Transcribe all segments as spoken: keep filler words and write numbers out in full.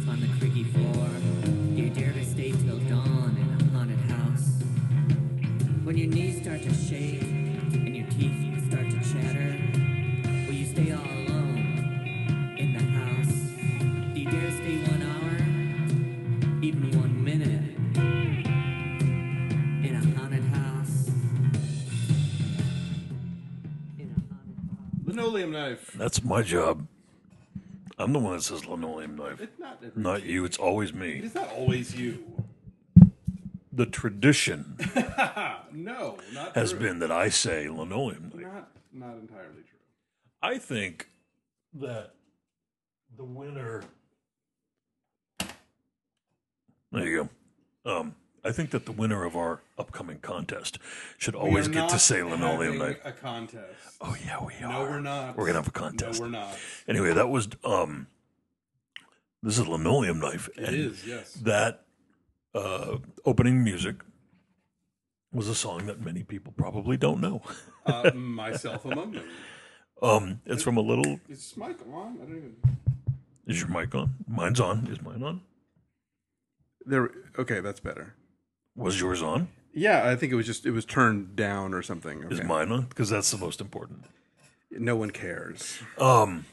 on the creaky floor? Do you dare to stay till dawn in a haunted house? When your knees start to shake and your teeth start to chatter, will you stay all alone in the house? Do you dare stay one hour, even one minute, in a haunted house? In a haunted house. Linoleum knife. That's my job. I'm the one that says linoleum knife. It's not every Not you, it's always It me. is not always you. The tradition No, not has true. been that I say linoleum knife. Not, not entirely true. I think that the winner. There you go. Um, I think that the winner of our upcoming contest should always We are get to not say linoleum having knife. a contest. Oh yeah, we are. No, we're not. We're gonna have a contest. No, we're not. Anyway, that was um. This is linoleum knife. It and is, yes. That uh, opening music was a song that many people probably don't know. Uh, myself among them. Um, it's from a little. Is Michael on? I don't even. Is your mic on? Mine's on. Is mine on? There. Okay, that's better. Was yours on? Yeah, I think it was just it was turned down or something. Is Okay. mine on? Because that's the most important. No one cares. Um,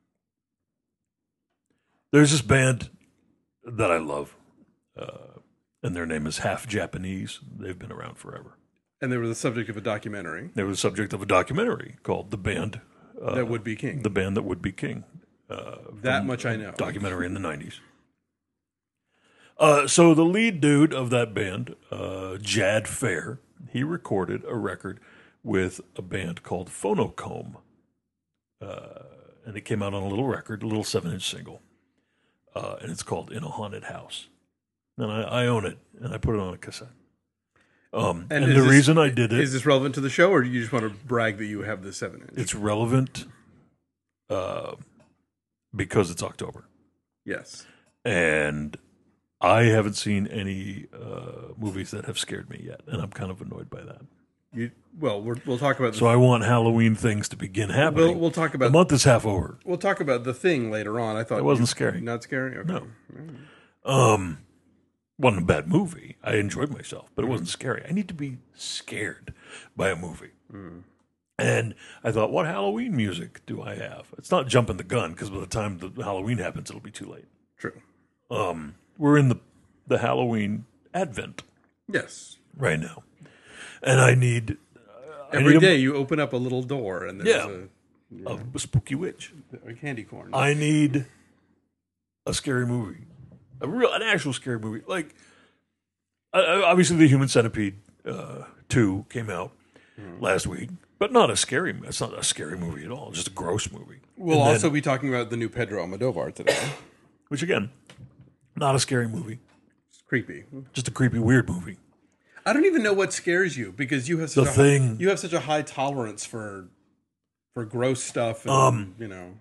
there's this band that I love, uh, and their name is Half Japanese. They've been around forever. And they were the subject of a documentary They were the subject of a documentary called "The Band." Uh, that would be king. the band that would be king. that much I know. Documentary in the nineties. Uh, so the lead dude of that band, uh, Jad Fair, he recorded a record with a band called Phonocomb. Uh, and it came out on a little record, a little seven-inch single. Uh, and it's called In a Haunted House. And I, I own it, and I put it on a cassette. Um, and is the this- reason I did it, Is this relevant to the show, or do you just want to brag that you have the seven inch? it's relevant uh, because it's October. Yes. And I haven't seen any uh, movies that have scared me yet, and I'm kind of annoyed by that. You well, we're, we'll talk about the, So I want Halloween things to begin happening. we'll we'll talk the about month is half over. we'll talk about the Thing later on. I thought It wasn't you- scary. Not scary. Okay. No. Um, wasn't a bad movie. I enjoyed myself, but it wasn't scary. I need to be scared by a movie. And I thought, what Halloween music do I have? It's not jumping the gun, because by the time the Halloween happens, it'll be too late. True. Um, we're in the the Halloween Advent Yes. right now, and I need uh, I Every need day you open up a little door and there's a, a spooky witch. a, a candy corn. I need a scary movie, a real, an actual scary movie. Like, uh, obviously, the Human Centipede uh, two came out last week, but not a scary. It's not a scary movie at all. It's just a gross movie. we'll And then- also be talking about the new Pedro Almodovar today. which again, not a scary movie, It's creepy. just a creepy, weird movie. I don't even know what scares you because you have such The a Thing. you have such a high tolerance for for gross stuff. And, Um, you know,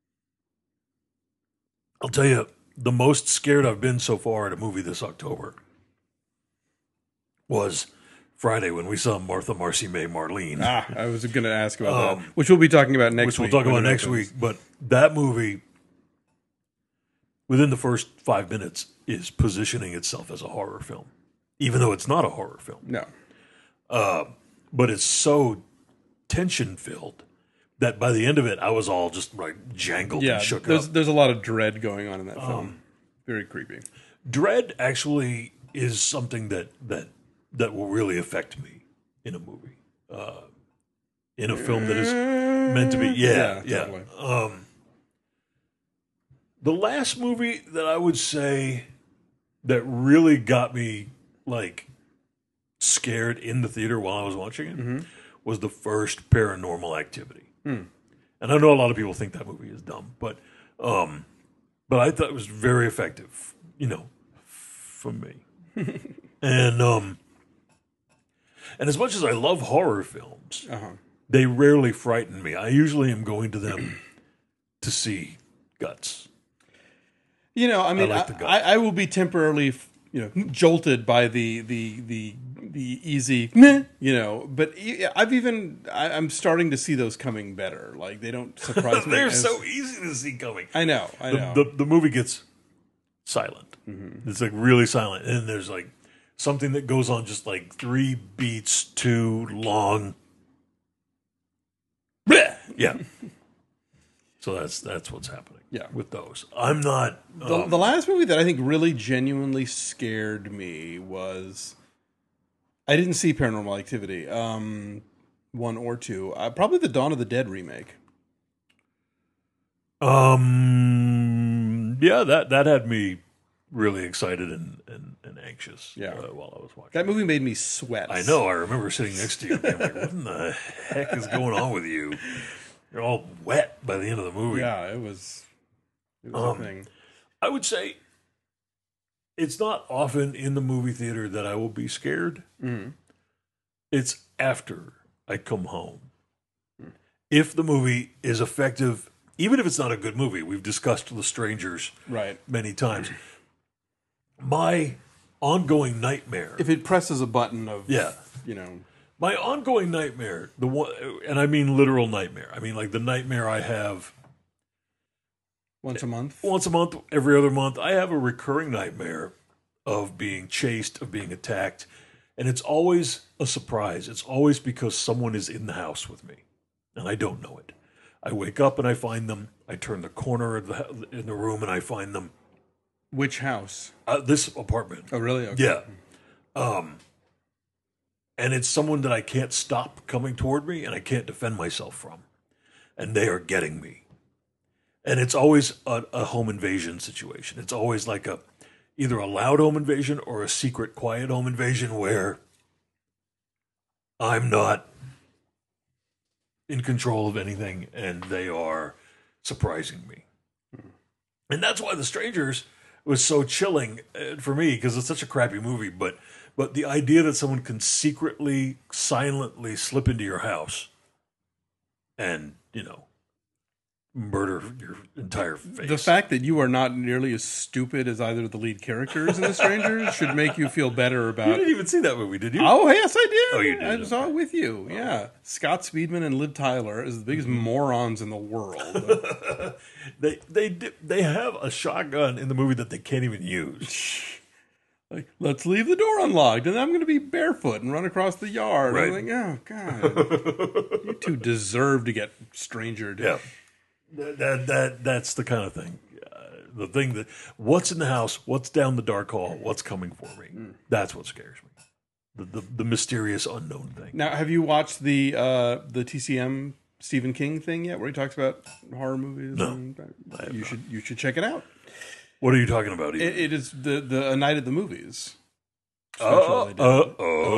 I'll tell you, the most scared I've been so far at a movie this October was Friday when we saw Martha, Marcy, May, Marlene. ah, I was going to ask about Um, that, which we'll be talking about next which week. we'll talk when about it next opens. week. But that movie, within the first five minutes, is positioning itself as a horror film, even though it's not a horror film. No, But it's so tension filled that by the end of it, I was all just like jangled yeah, and shook there's up. there's a lot of dread going on in that Um, film. Very creepy. Dread actually is something that that that will really affect me in a movie, uh, in a film that is meant to be. Yeah, Yeah, yeah. totally. Um, the last movie that I would say that really got me like scared in the theater while I was watching it Mm-hmm. was the first Paranormal Activity. Hmm. And I know a lot of people think that movie is dumb, but um, but I thought it was very effective, you know, for me. and um, and as much as I love horror films, Uh-huh. they rarely frighten me. I usually am going to them to see guts. You know, I mean, like I, the gut. I, I will be temporarily, you know, jolted by the the the the easy, meh, you know. But e- I've even I, I'm starting to see those coming better. Like they don't surprise me. They're as- so easy to see coming. I know, I The, know. the, the movie gets silent. Mm-hmm. It's like really silent. And there's like something that goes on just like three beats too long. Yeah. So that's that's what's happening. Yeah. With those, I'm not. The, Um, the last movie that I think really genuinely scared me was I didn't see Paranormal Activity, um, one or two. Uh, probably the Dawn of the Dead remake. um. Yeah, that that had me really excited and and, and anxious. Yeah. Uh, while I was watching. That movie made me sweat. I know. I remember sitting next to you and being like, "What in the heck is going on with you? You're all wet by the end of the movie." Yeah, it was. It was Um, a thing. I would say it's not often in the movie theater that I will be scared. Mm-hmm. It's after I come home. If the movie is effective, even if it's not a good movie, we've discussed The Strangers Right. many times. My ongoing nightmare. If it presses a button of, Yeah. you know, My ongoing nightmare, the one, and I mean literal nightmare. I mean like the nightmare I have once a month. once a month, every other month. I have a recurring nightmare of being chased, of being attacked, and it's always a surprise. It's always because someone is in the house with me, and I don't know it. I wake up and I find them. I turn the corner of the, in the room and I find them. Which house? Uh, this apartment. Oh, really? Okay. Yeah. Um, and it's someone that I can't stop coming toward me and I can't defend myself from. And they are getting me. And it's always a, a home invasion situation. It's always like a either a loud home invasion or a secret, quiet home invasion where I'm not in control of anything and they are surprising me. And that's why The Strangers was so chilling uh, for me, because it's such a crappy movie. But but the idea that someone can secretly, silently slip into your house and, you know, murder your entire face. The fact that you are not nearly as stupid as either of the lead characters in The Strangers should make you feel better You about. didn't even see that movie, did you? Oh, yes, I did. Oh, you did, I saw it with you. Yeah. Scott Speedman and Liv Tyler is the biggest morons in the world. They they di- they have a shotgun in the movie that they can't even use. Like, let's leave the door unlocked, and I'm going to be barefoot and run across the yard. Right. I'm like, oh, God. You two deserve to get strangered. Yeah, that that, that that's the kind of thing. Uh, the thing that what's in the house, what's down the dark hall, what's coming for me. That's what scares me. The, the the mysterious unknown thing. Now, have you watched the uh, the T C M Stephen King thing yet, where he talks about horror movies? No, and, I have you not. should you should check it out. What are you talking about? Ethan? It, it is the the A Night at the Movies. Oh, special they did. uh,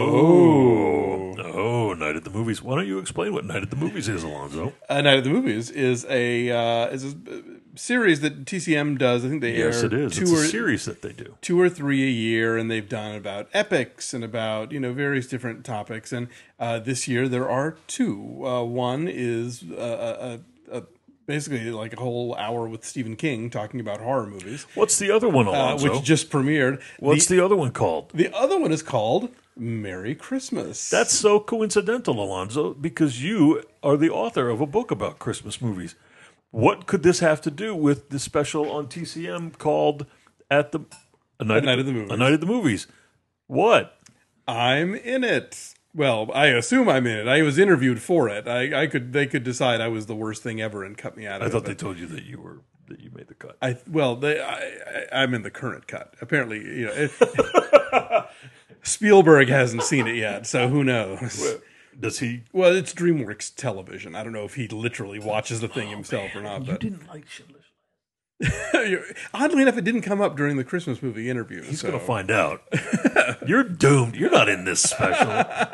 oh, oh, Night at the Movies. Why don't you explain what Night at the Movies is, Alonzo? A Night at the Movies is a uh, is a series that T C M does. I think they Yes, air it is. two It's or a series that they do. two or three a year, and they've done about epics and about you know various different topics. And uh, this year there are two. Uh, one is uh, a, a, a basically like a whole hour with Stephen King talking about horror movies, What's the other one, uh, Alonzo? which just premiered. What's the, the other one called? the other one is called Merry Christmas. That's so coincidental, Alonzo, because you are the author of a book about Christmas movies. What could this have to do with the special on T C M called "At the A Night, Night of the Movies. A Night of the Movies"? What? I'm in it. Well, I assume I'm in it. I was interviewed for it. I, I could. They could decide I was the worst thing ever and cut me out of I it. thought they but told you that you were that you made the cut. I well, they. I, I, I'm in the current cut. Apparently, you know, it, Spielberg hasn't seen it yet, so who knows? Does he? Well, it's DreamWorks Television. I don't know if he literally watches the thing himself or not. You But didn't like Schindler's. oddly enough, it didn't come up during the Christmas movie interview. He's so. going to find out. You're doomed. You're not in this special.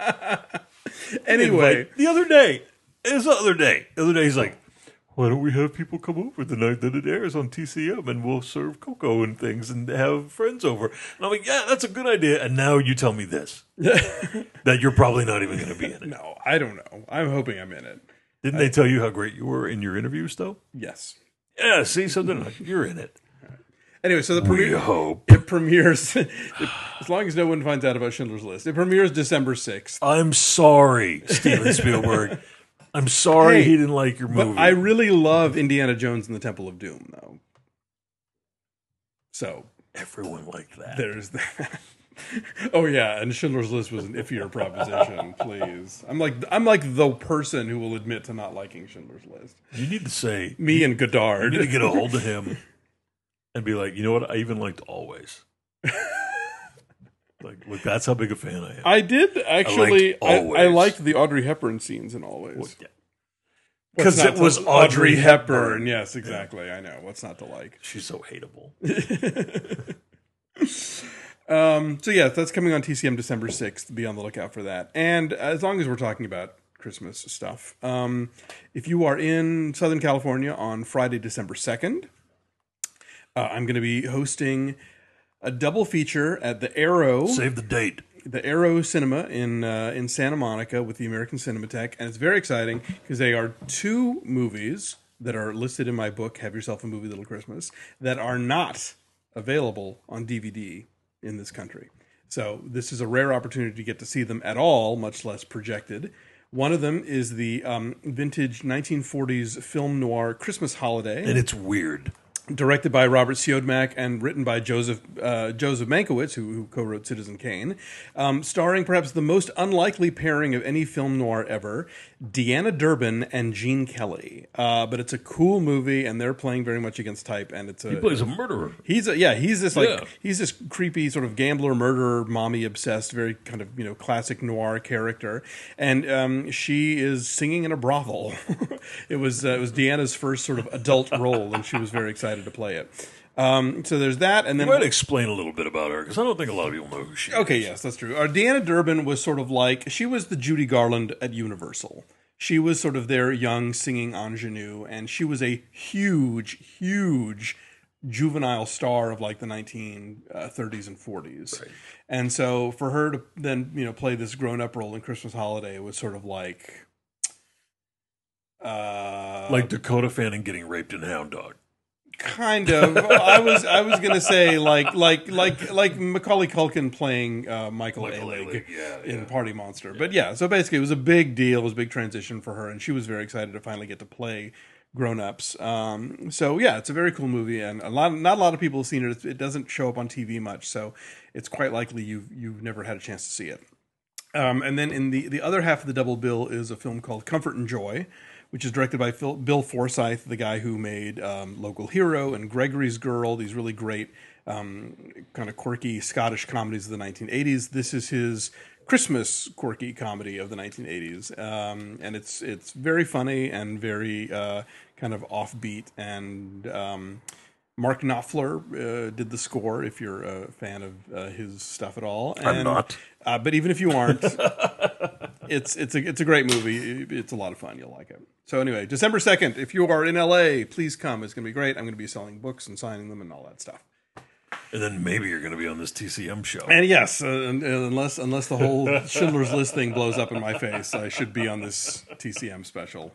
Anyway, Like, the other day, it was the other day. The other day, he's like, "Why don't we have people come over the night that it airs on T C M, and we'll serve cocoa and things and have friends over?" And I'm like, "Yeah, that's a good idea." And now you tell me this that you're probably not even going to be in it. no, I don't know. I'm hoping I'm in it. Didn't they tell you how great you were in your interviews, though? Yes. Yeah. See, so then you're in it. Anyway, so the We premiere. hope. It premieres, as long as no one finds out about Schindler's List. It premieres December sixth. I'm sorry, Steven Spielberg. I'm sorry Hey, he didn't like your But movie. I really love Indiana Jones and the Temple of Doom, though. So, everyone liked that. There's that. Oh yeah, and Schindler's List was an iffier proposition. Please, I'm like I'm like the person who will admit to not liking Schindler's List. You need to say Me and Godard. You need to get a hold of him and be like, you know what? I even liked Always. like, look, that's how big a fan I am. I did actually. I I, liked I, Always. liked the Audrey Hepburn scenes in Always. Well, yeah. What's Because not it to- was Audrey Hepburn. Yes, exactly. I know. What's not to like? She's so hateable. Um, so yeah, that's coming on T C M December sixth. Be on the lookout for that. And as long as we're talking about Christmas stuff, um, if you are in Southern California on Friday, December second, uh, I'm going to be hosting a double feature at the Arrow, Save the date. the Arrow Cinema in uh, in Santa Monica with the American Cinematheque, and it's very exciting because they are two movies that are listed in my book, Have Yourself a Movie, Little Christmas, that are not available on D V D in this country. So this is a rare opportunity to get to see them at all, much less projected. One of them is the um, vintage nineteen forties film noir Christmas Holiday, And it's weird. directed by Robert Siodmak and written by Joseph uh, Joseph Mankiewicz, who, who co-wrote Citizen Kane, um, starring perhaps the most unlikely pairing of any film noir ever, Deanna Durbin and Gene Kelly. Uh, but it's a cool movie, and they're playing very much against type, and it's a He plays a murderer. He's a, yeah, he's this like Yeah. he's this creepy sort of gambler, murderer, mommy obsessed, very kind of you know classic noir character, and um, she is singing in a brothel. it was uh, it was Deanna's first sort of adult role, and she was very excited to play it. Um, so there's that, and then You might explain a little bit about her, because I don't think a lot of people know who she is. okay, yes, that's true. Uh, Deanna Durbin was sort of like she was the Judy Garland at Universal. She was sort of their young singing ingenue, and she was a huge, huge juvenile star of like the nineteen thirties and forties. Right. And so for her to then, you know, play this grown-up role in Christmas Holiday was sort of like uh Like Dakota Fanning getting raped in Hound Dog. kind of. I was I was going to say like like like like Macaulay Culkin playing uh, Michael, Michael Ehrlich Ehrlich, yeah, in yeah. Party Monster. But yeah, so basically it was a big deal, it was a big transition for her, and she was very excited to finally get to play grown-ups. Um, so yeah, it's a very cool movie, and a lot not a lot of people have seen it. It doesn't show up on T V much, so it's quite likely you've you've never had a chance to see it. Um, and then in the, the other half of the double bill is a film called Comfort and Joy, which is directed by Phil, Bill Forsyth, the guy who made um, Local Hero and Gregory's Girl, these really great um, kind of quirky Scottish comedies of the nineteen eighties. This is his Christmas quirky comedy of the nineteen eighties. Um, and it's it's very funny and very uh, kind of offbeat. And um, Mark Knopfler uh, did the score, if you're a fan of uh, his stuff at all. And, I'm not. Uh, but even if you aren't, it's it's a it's a great movie. It's a lot of fun. You'll like it. So anyway, December second, if you are in L A, please come. It's going to be great. I'm going to be selling books and signing them and all that stuff. And then maybe you're going to be on this T C M show. And yes, uh, and- and unless unless the whole Schindler's List thing blows up in my face, I should be on this T C M special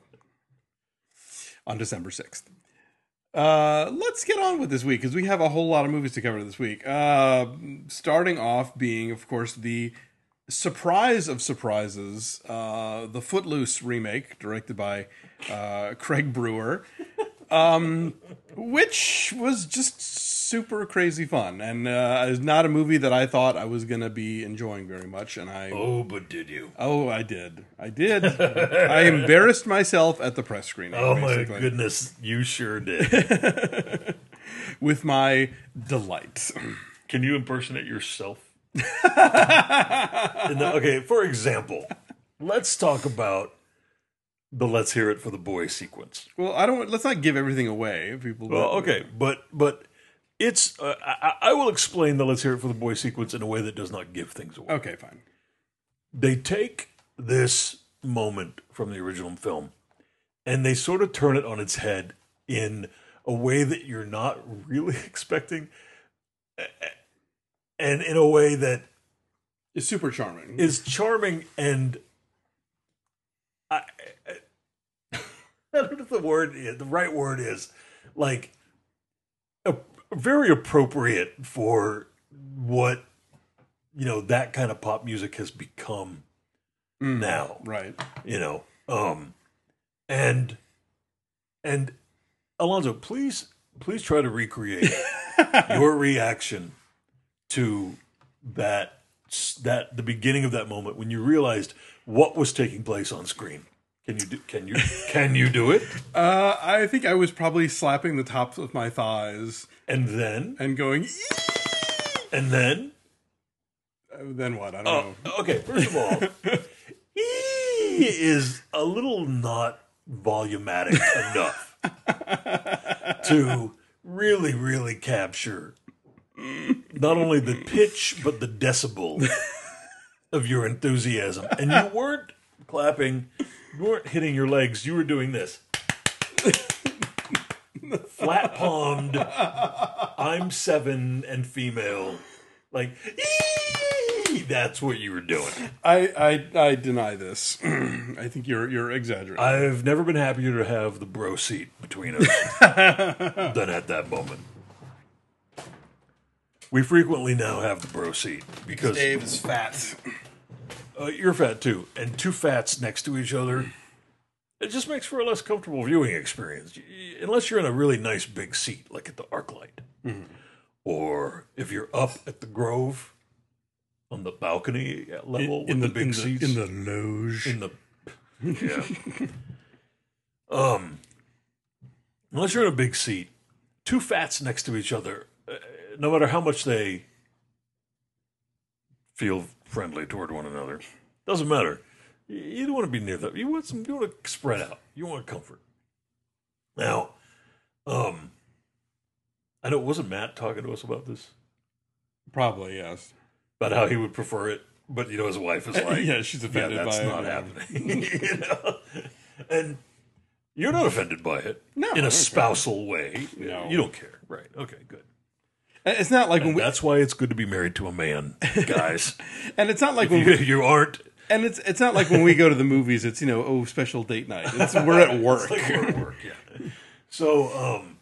on December sixth. Uh, let's get on with this week because we have a whole lot of movies to cover this week. Uh, starting off being, of course, the surprise of surprises, uh, the Footloose remake directed by uh, Craig Brewer, um, which was just super crazy fun and uh, is not a movie that I thought I was going to be enjoying very much. And I Oh, but did you? oh, I did, I did. I embarrassed myself at the press screening. Oh, my basically. goodness. You sure did. With my delight. Can you impersonate yourself? In the- okay, for example, let's talk about the "Let's Hear It for the Boy" sequence. Well, I don't. Let's not give everything away. People. Well, okay, but but it's uh, I, I will explain the "Let's Hear It for the Boy" sequence in a way that does not give things away. Okay, fine. They take this moment from the original film and they sort of turn it on its head in a way that you're not really expecting, and in a way that It's super charming. is charming and I, I don't know if the word is, the right word is like a, very appropriate for what you know that kind of pop music has become Mm, now. right. You know, um, and and Alonzo, please please try to recreate your reaction to that that the beginning of that moment when you realized what was taking place on screen. Can you do? Can you? Can you do it? Uh, I think I was probably slapping the tops of my thighs And then, and going. and then, Uh, Then what? I don't oh, know. okay. First of all, he is a little not volumatic enough to really, really capture not only the pitch but the decibel of your enthusiasm. And you weren't clapping. You weren't hitting your legs. You were doing this. Flat palmed. I'm seven and female. Like, ee! That's what you were doing. I, I I deny this. I think you're you're exaggerating. I've never been happier to have the bro seat between us than at that moment. We frequently now have the bro seat because Dave is fat. uh, you're fat too, and two fats next to each other, it just makes for a less comfortable viewing experience. Unless you're in a really nice big seat, like at the ArcLight, mm-hmm. or if you're up at the Grove on the balcony level in, in with the, the big in seats, the, in the loge. in the yeah. um, unless you're in a big seat, two fats next to each other, uh, no matter how much they feel friendly toward one another, doesn't matter. You, you don't want to be near them. You want some. You want to spread out. You want comfort. Now, um, I know wasn't Matt talking to us about this, Probably, yes. about how he would prefer it, but you know his wife is like, Yeah, she's offended yeah, that's by it, not yeah. happening. You know? And you're not offended by it No, I in a don't spousal way. No. You don't care. Right. Okay, good. It's not like when we, That's why it's good to be married to a man, guys. and it's not like you, when we, you aren't. and it's it's not like when we go to the movies. It's you know oh special date night. It's we're at work. It's like we're at work, yeah. So, um,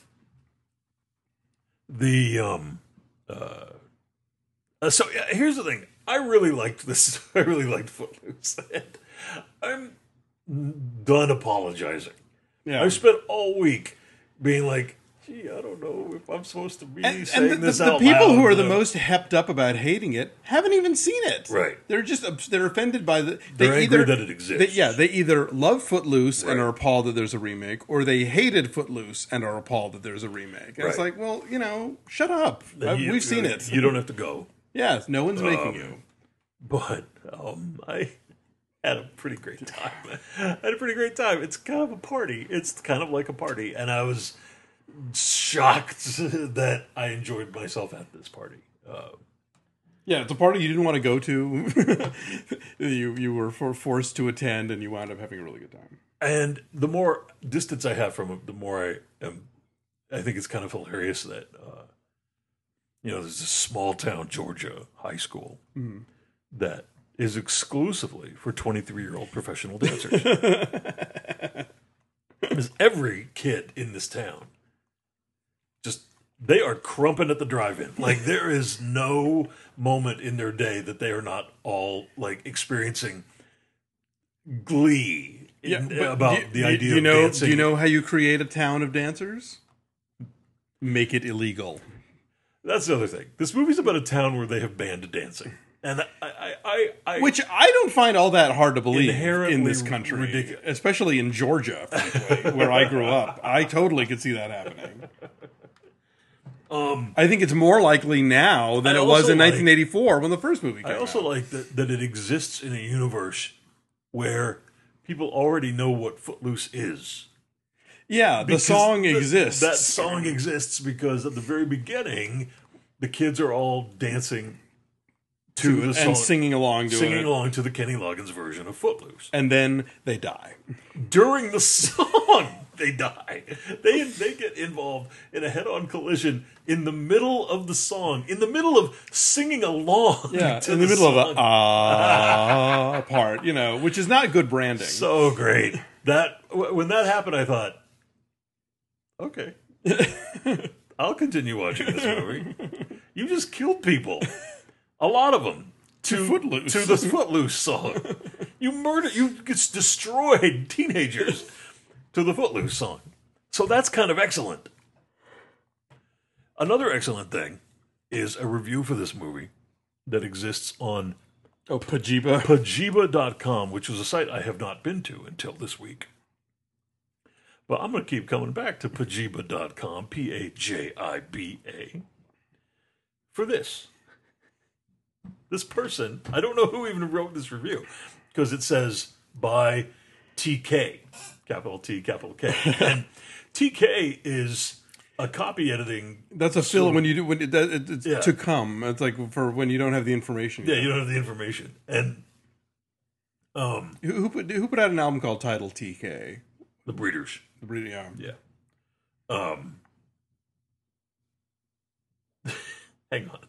the, um, uh, uh, so yeah, here's the thing. I really liked this. I really liked Footloose. And I'm done apologizing. Yeah. I've spent all week being like, gee, I don't know if I'm supposed to be And, saying and the, this the, the out people loud, who are the but- most hepped up about hating it haven't even seen it. Right. They're just ups- they're offended by the. They They're either, angry that it exists. They, yeah, they either love Footloose and Right. are appalled that there's a remake, or they hated Footloose and are appalled that there's a remake. And it's Right. like, well, you know, shut up. Uh, You- We've seen it. You don't have to go. Yes, no one's making Um, you. But um, I had a pretty great time. I had a pretty great time. It's kind of a party. It's kind of like a party. And I was shocked that I enjoyed myself at this party. Uh, Yeah, it's a party you didn't want to go to. you you were for, forced to attend, and you wound up having a really good time. and the more distance I have from it, the more I am. I think it's kind of hilarious that, uh, you know, there's this small town Georgia high school that is exclusively for twenty-three-year-old professional dancers. Because every kid in this town, just, they are crumping at the drive-in. Like, there is no moment in their day that they are not all, like, experiencing glee in- but about do- the do- idea do you of know, dancing. Do you know how you create a town of dancers? Make it illegal. That's the other thing. This movie's about a town where they have banned dancing. And I, I, I, I Which I don't find all that hard to believe Inherently in this country. ridiculous. Especially in Georgia, frankly, where I grew up. I totally could see that happening. Um, I think it's more likely now than I it was also in like- nineteen eighty-four when the first movie came I also out. like that, that it exists in a universe where people already know what Footloose is. Yeah, the Because song the- exists. That song exists because at the very beginning, the kids are all dancing to, to, the song, and singing along to singing it. along to the Kenny Loggins version of Footloose. And then they die. During the song, they die. They they get involved in a head-on collision in the middle of the song, in the middle of singing along. Yeah, to in the, middle song. of the ah part, you know, which is not good branding. So great. That when that happened, I thought, okay, I'll continue watching this movie. You just killed people, a lot of them, to Footloose. to the Footloose song. You murdered, you just destroyed teenagers to the Footloose song. So that's kind of excellent. Another excellent thing is a review for this movie that exists on Oh, Pajiba. Pajiba dot com, which is a site I have not been to until this week. But I'm going to keep coming back to Pajiba dot com, P A J I B A, for this. This person, I don't know who even wrote this review, because it says by T K, capital T, capital K. And T K is a copy editing. That's a fill when you do when it, that- it, it's Yeah. to come. It's like for when you don't have the information. Yeah, yet. you don't have the information. And um, Who, who put who put out an album called Title T K? the Breeders. The Breeding, yeah. Yeah. Um, hang on.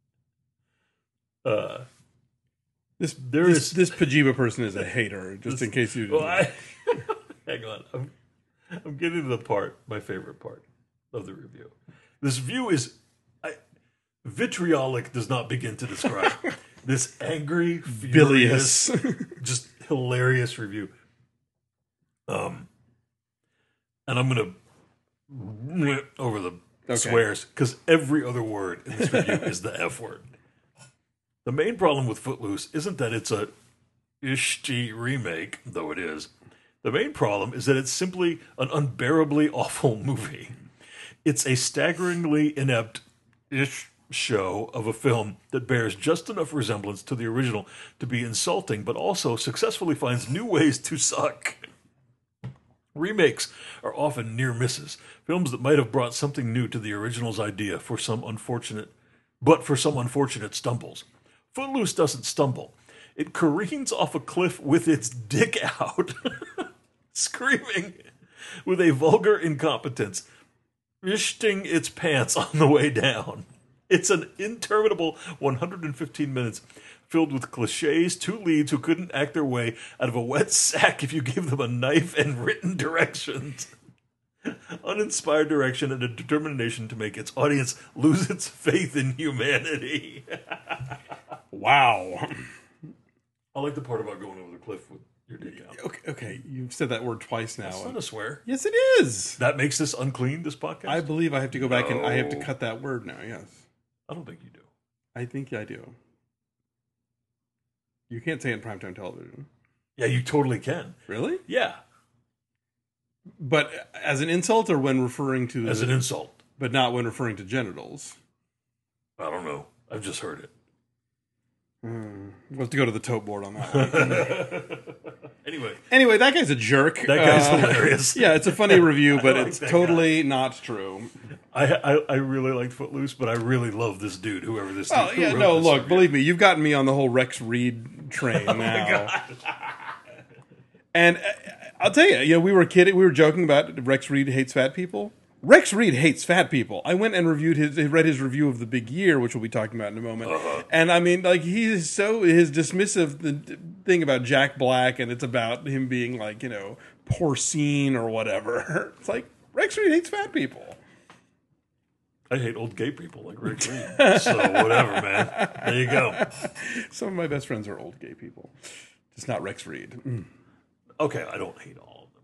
Uh, This There this, is- this Pajiba person is a hater. Just in case you. Didn't well, I, hang on. I'm, I'm getting to the part, my favorite part of the review. This view is I, vitriolic. Does not begin to describe this angry, furious, bilious. just hilarious review. Um, and I'm gonna over the Okay. swears because every other word in this review is the F word. The main problem with Footloose isn't that it's a ishti remake, though it is. The main problem is that it's simply an unbearably awful movie. It's a staggeringly inept ish show of a film that bears just enough resemblance to the original to be insulting, but also successfully finds new ways to suck. Remakes are often near misses, films that might have brought something new to the original's idea for some unfortunate, but for some unfortunate stumbles. Footloose doesn't stumble. It careens off a cliff with its dick out, screaming with a vulgar incompetence, ishting its pants on the way down. It's an interminable one hundred fifteen minutes filled with cliches, two leads who couldn't act their way out of a wet sack if you gave them a knife and written directions. Uninspired direction and a determination to make its audience lose its faith in humanity. Wow. I like the part about going over the cliff with your dick out. Okay, okay, you've said that word twice now. It's not a swear. Yes, it is. That makes this unclean, this podcast? I believe I have to go back and I have to No. cut that word now. Yes, I don't think you do. I think I do. You can't say it in primetime television. Yeah, you totally can. Really? Yeah, But as an insult or when referring to as an insult. but not when referring to genitals. I don't know. I've just heard it. Hmm. We'll have to go to the tote board on that one. Anyway, Anyway, that guy's a jerk. that guy's Uh, hilarious. Yeah, it's a funny review, but like it's that totally not true. I, I I really liked Footloose, but I really love this dude, whoever this Oh dude who yeah, wrote no, this look, review. believe me, you've gotten me on the whole Rex Reed train now. And uh, I'll tell you, you know, we were kidding, we were joking about Rex Reed hates fat people. Rex Reed hates fat people. I went and reviewed his, read his review of The Big Year, which we'll be talking about in a moment. Uh-huh. And I mean, like, he's so, his dismissive the thing about Jack Black, and it's about him being like, you know, porcine or whatever. It's like, Rex Reed hates fat people. I hate old gay people like Rick Reed. So whatever, man. There you go. Some of my best friends are old gay people. Just not Rex Reed. Mm, Okay, I don't hate all of them.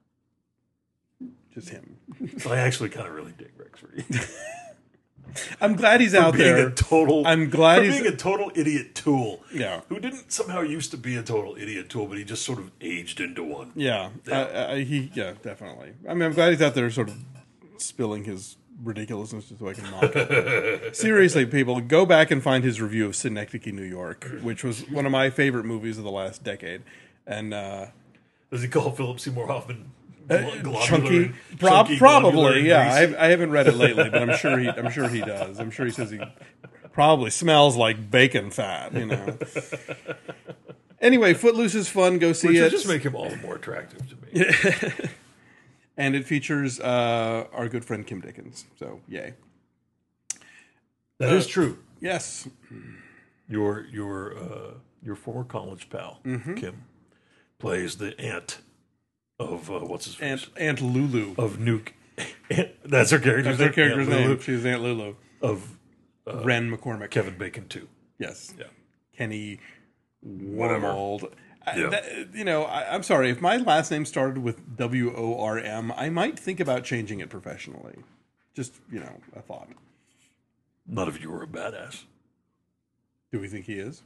I just him. just I actually kind of really dig Rex Reed. I'm glad he's out being there. a total I'm glad for he's- being a total idiot tool. Yeah. Who didn't somehow used to be a total idiot tool, but he just sort of aged into one. Yeah, uh, uh, he. Yeah, definitely. I mean, I'm glad he's out there, sort of spilling his ridiculousness just so I can mock it. Seriously, people, go back and find his review of Synecdoche, New York, which was one of my favorite movies of the last decade. And uh, Does he call Philip Seymour Hoffman uh, glo- globular chunky, and- prob- chunky, globular, probably, and yeah. greasy? I, I haven't read it lately, but I'm sure he. I'm sure he does. I'm sure he says he probably smells like bacon fat. You know. Anyway, Footloose is fun. Go see Which it. would just make him all the more attractive to me. And it features uh, our good friend Kim Dickens. So, yay. That is true. Yes. Your your uh, your former college pal Mm-hmm. Kim plays the aunt of uh, what's his face Aunt, Aunt Lulu. of Nuke. Aunt, that's her character's That's her name. character's Aunt name. Lulu She's Aunt Lulu. of Ren McCormick. Kevin Bacon too. Yes. Yeah. Kenny Whatever. Wormold. I- Yeah. that- you know, I, I'm sorry. If my last name started with W O R M, I might think about changing it professionally. Just, you know, a thought. Not if you were a badass. Do we think he is?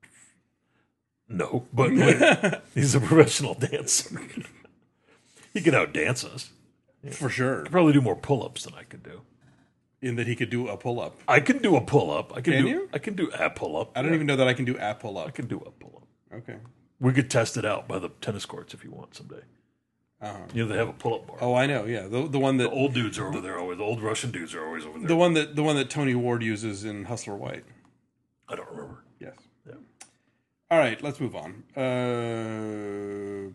No, but like, he's a professional dancer. He can outdance us. For sure. He'd probably do more pull-ups than I could do. In that he could do a pull-up. I can do a pull-up. I can, Can do. you? I can do a pull-up. I don't Yeah. even know that I can do a pull-up. I can do a pull-up. Okay. We could test it out by the tennis courts if you want someday. Uh-huh. You know they have a pull-up bar. Oh, I know. Yeah, the the one that The old dudes are over there always. The old Russian dudes are always over there. the one that the one that Tony Ward uses in Hustler White. I don't remember. Yes. Yeah. All right, let's move on. Uh,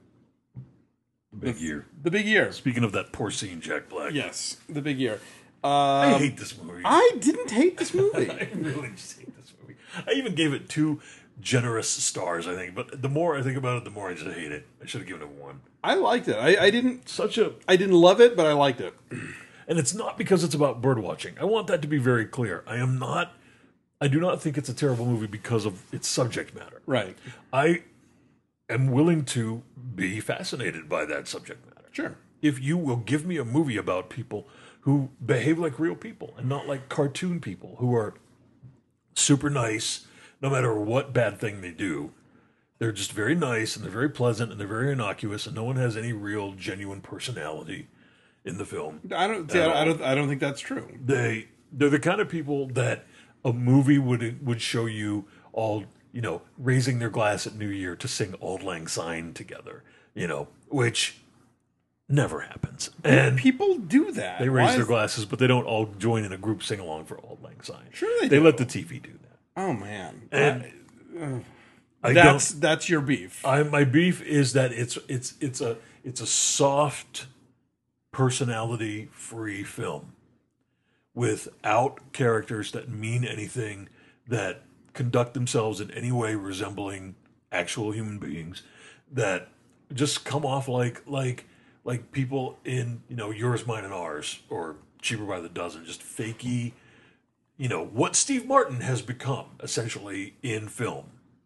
Big year. the big year. Speaking of that porcine Jack Black. Yes, the big year. I Um, hate this movie. I didn't hate this movie. I really just hate this movie. I even gave it two generous stars, I think. But the more I think about it, the more I just hate it. I should have given it one. I liked it. I, I didn't. Such a... I didn't love it, but I liked it. And it's not because it's about bird watching. I want that to be very clear. I am not... I do not think it's a terrible movie because of its subject matter. Right. I am willing to be fascinated by that subject matter. Sure. If you will give me a movie about people who behave like real people and not like cartoon people who are super nice no matter what bad thing they do. They're just very nice and they're very pleasant and they're very innocuous and no one has any real genuine personality in the film. I don't. See, I, I don't. I don't think that's true. They they're the kind of people that a movie would would show you all, you know, raising their glass at New Year to sing Auld Lang Syne together, you know, which never happens. And People do that. they raise Why their is- glasses, but they don't all join in a group sing along for Auld Lang Syne. Sure they They do. let the T V do that. Oh man. And I that's don't. that's your beef. I, my beef is that it's it's it's a it's a soft, personality free film without characters that mean anything, that conduct themselves in any way resembling actual human beings, that just come off like like like people in, you know, Yours, Mine, and Ours or Cheaper by the Dozen, just fakey, you know, what Steve Martin has become essentially in film.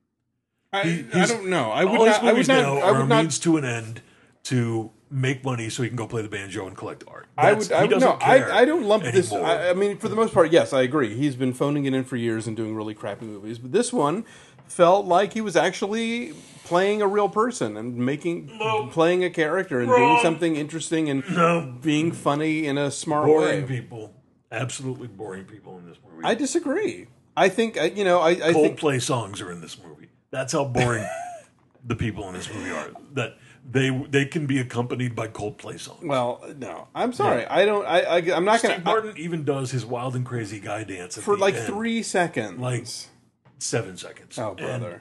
I, He- I he's- don't know. I would All his not. I would movies not. now I are a would not. means to an end to make money so he can go play the banjo and collect art. I That's- would. I he would doesn't no. care I. I don't lump this. anymore. I, I mean, for the most part, yes, I agree. He's been phoning it in for years and doing really crappy movies. But this one felt like he was actually playing a real person and making, No. playing a character and doing Wrong. something interesting and No. being funny in a smart boring way. people, absolutely boring people in this movie. I disagree. I think uh, you know. I, I think Coldplay songs are in this movie. That's how boring the people in this movie are. That they they can be accompanied by Coldplay songs. Well, no, I'm sorry. I don't. I, I I'm not going Steve to Martin even does his wild and crazy guy dance at for the like end. three seconds. like seven seconds. oh, And brother.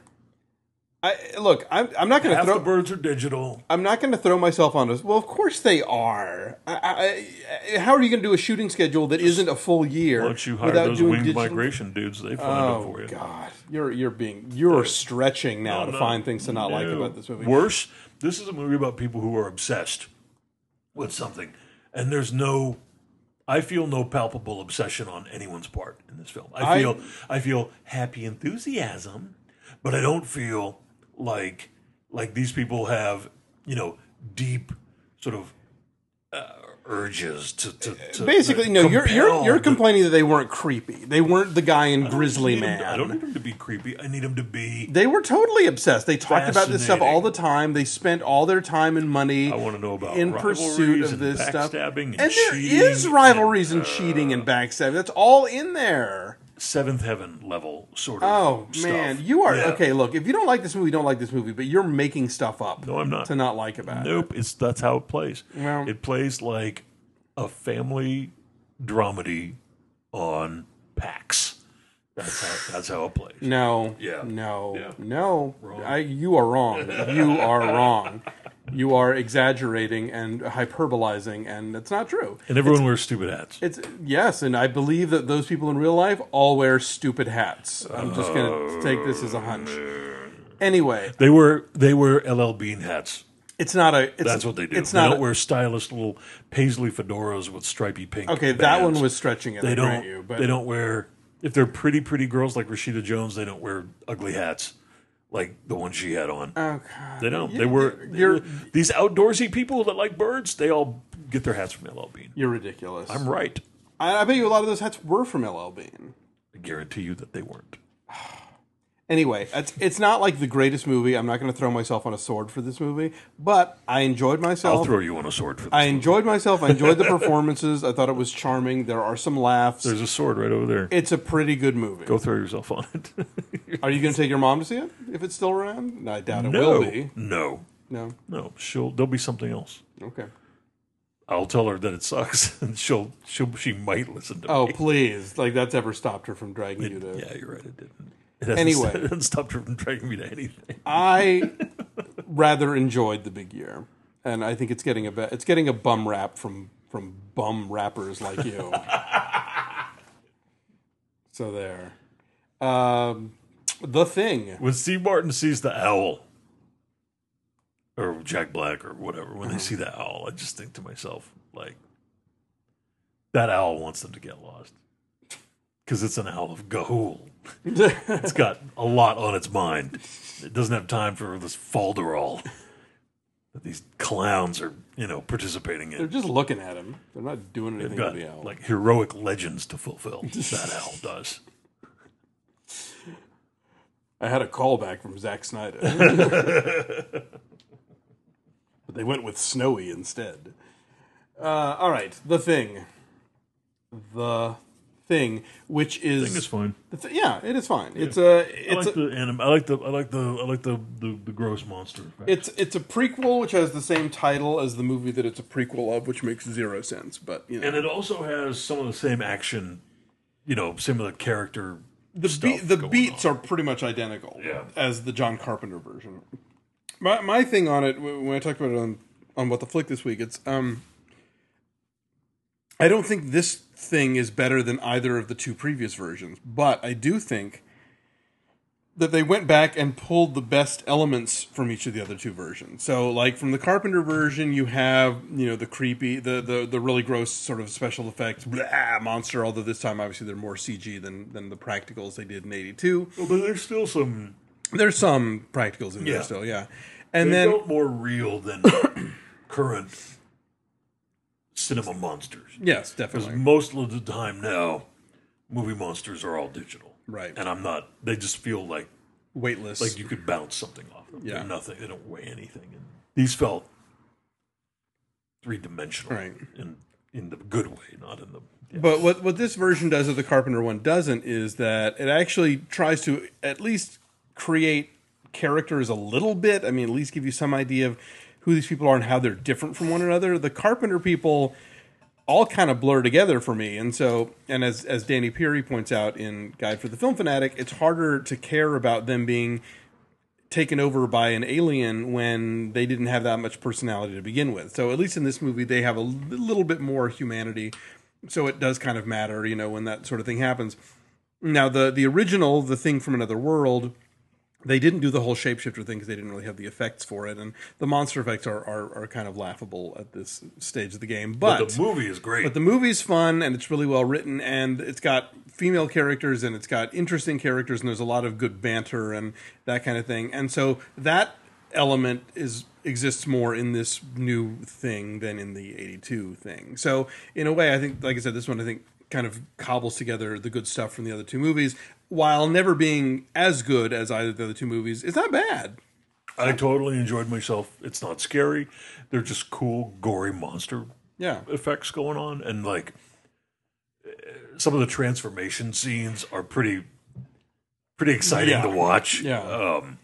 I look. I'm. I'm not going to half throw. the birds are digital. I'm not going to throw myself on this. Well, of course they are. I, I, I- how are you going to do a shooting schedule that isn't a full year Why don't you hire without those doing winged digital? migration dudes? They find Oh them for you. God, you're you're being you're stretching now No, to no, find things to not like no. about this movie. Worse, this is a movie about people who are obsessed with something, and there's no. I feel no palpable obsession on anyone's part in this film. I I- feel I feel happy enthusiasm, but I don't feel like like these people have, you know, deep sort of uh, urges to, to, to Basically, no. You're you're compel you're the- complaining that they weren't creepy. They weren't the guy in Grizzly I need him- Man. I don't need him to be creepy. I need him to be. They were totally obsessed. They talked about this stuff all Fascinating. the time. They spent all their time and money I want to know about in pursuit rivalries of and this stuff. backstabbing and And there cheating is rivalries and, and, uh, cheating and backstabbing. That's all in there. Seventh Heaven level sort of. Oh stuff. man, you are Yeah. okay. Look, if you don't like this movie, you don't like this movie. But you're making stuff up. No, I'm not. To not like about it. Nope, it's that's how it plays. Well- it plays like a family dramedy on PAX. That's how that's how it plays. No. Yeah. No. Yeah. No. Wrong. I, you are wrong. You are wrong. You are exaggerating and hyperbolizing, and it's not true. And everyone wears stupid hats. It's yes, and I believe that those people in real life all wear stupid hats. I'm just going to take this as a hunch. Anyway, They wear they wear L L Bean hats. it's not a. It's, That's what they do. It's they not. don't a- wear stylish little paisley fedoras with stripy pink. okay, that bands. one was stretching it. They I don't. grant you, but They don't wear. If they're pretty, pretty girls like Rashida Jones, they don't wear ugly hats like the one she had on. Oh God, They don't. You- They were You're these outdoorsy people that like birds. They all get their hats from L L Bean. you're ridiculous. I'm right. I, I bet you a lot of those hats were from L L Bean. I guarantee you that they weren't. Anyway, it's it's not like the greatest movie. I'm not going to throw myself on a sword for this movie, but I enjoyed myself. I'll throw you on a sword for this. I movie. enjoyed myself. I enjoyed the performances. I thought it was charming. There are some laughs. There's a sword right over there. It's a pretty good movie. Go throw yourself on it. Are you going to take your mom to see it if it's still around? No, I doubt it no, will be. no, No. no. She'll. There'll be something else. Okay. I'll tell her that it sucks, and she'll. She'll. She might listen to Oh, me. please! Like that's ever stopped her from dragging you to. Yeah, you're right. It didn't. It hasn't, Anyway. it hasn't stopped her from dragging me to anything. I rather enjoyed The Big Year, and I think it's getting a be- it's getting a bum rap from from bum rappers like you. So there. Um, the Thing. When Steve Martin sees the owl, or Jack Black, or whatever, when they see the owl, I just think to myself, like, that owl wants them to get lost. Because it's an owl of Ga'Hoole. It's got a lot on its mind. It doesn't have time for this falderall that these clowns are, you know, participating in. They're just looking at him. They're not doing anything They've got to the owl. like heroic legends to fulfill. That owl does. I had a callback from Zack Snyder. But they went with Snowy instead. Uh, all right, The Thing. The Thing, which is, I think it's fine. the th- yeah, it is fine. It's a I it's like a, the anim- I like the I like the I like the the, the gross monster effect. it's it's a prequel which has the same title as the movie that it's a prequel of, which makes zero sense. But you know, And it also has some of the same action, you know, similar character. the stuff be- the going beats on. are pretty much identical Yeah. as the John Carpenter version. My my thing on it when I talked about it on on What the Flick this week, it's um. I don't think this thing is better than either of the two previous versions, but I do think that they went back and pulled the best elements from each of the other two versions. So, like from the Carpenter version, you have you know the creepy, the the, the really gross sort of special effects blah, monster. Although this time, obviously, they're more C G than than the practicals they did in eighty-two. Well, but there's still some. There's some practicals in Yeah. there still, yeah. And They then felt more real than current cinema monsters. yes, Because definitely most of the time now, movie monsters are all digital, right, and I'm not. They just feel like weightless. like you could bounce something off them. Yeah. They're nothing. They don't weigh anything. And these felt three dimensional, Right. in in the good way, not in the. Yeah. But what what this version does that the Carpenter one doesn't is that it actually tries to at least create characters a little bit. I mean, at least give you some idea of who these people are and how they're different from one another. The Carpenter people all kind of blur together for me. And so, and as as Danny Peary points out in Guide for the Film Fanatic, it's harder to care about them being taken over by an alien when they didn't have that much personality to begin with. So at least in this movie, they have a li- little bit more humanity. So it does kind of matter, you know, when that sort of thing happens. Now, the the original, The Thing from Another World, they didn't do the whole shapeshifter thing because they didn't really have the effects for it. And the monster effects are, are, are kind of laughable at this stage of the game. But, But the movie is great. but the movie's fun, and it's really well written, and it's got female characters, and it's got interesting characters, and there's a lot of good banter and that kind of thing. And so that element is exists more in this new thing than in the eighty-two thing. So in a way, I think, like I said, this one I think kind of cobbles together the good stuff from the other two movies, while never being as good as either of the other two movies. It's not bad. I totally enjoyed myself. It's not scary. They're just cool, gory monster Yeah. effects going on, and like eh, some of the transformation scenes are pretty, pretty exciting Yeah. to watch. Yeah. Um,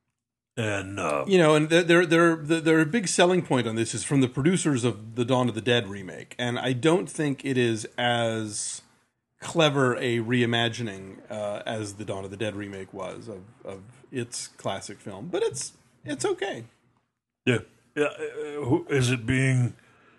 and uh, You know, and their their their their big selling point on this is from the producers of the Dawn of the Dead remake, and I don't think it is as clever a reimagining uh, as the Dawn of the Dead remake was of, of its classic film, but it's it's okay. yeah, yeah. uh, who, is it being?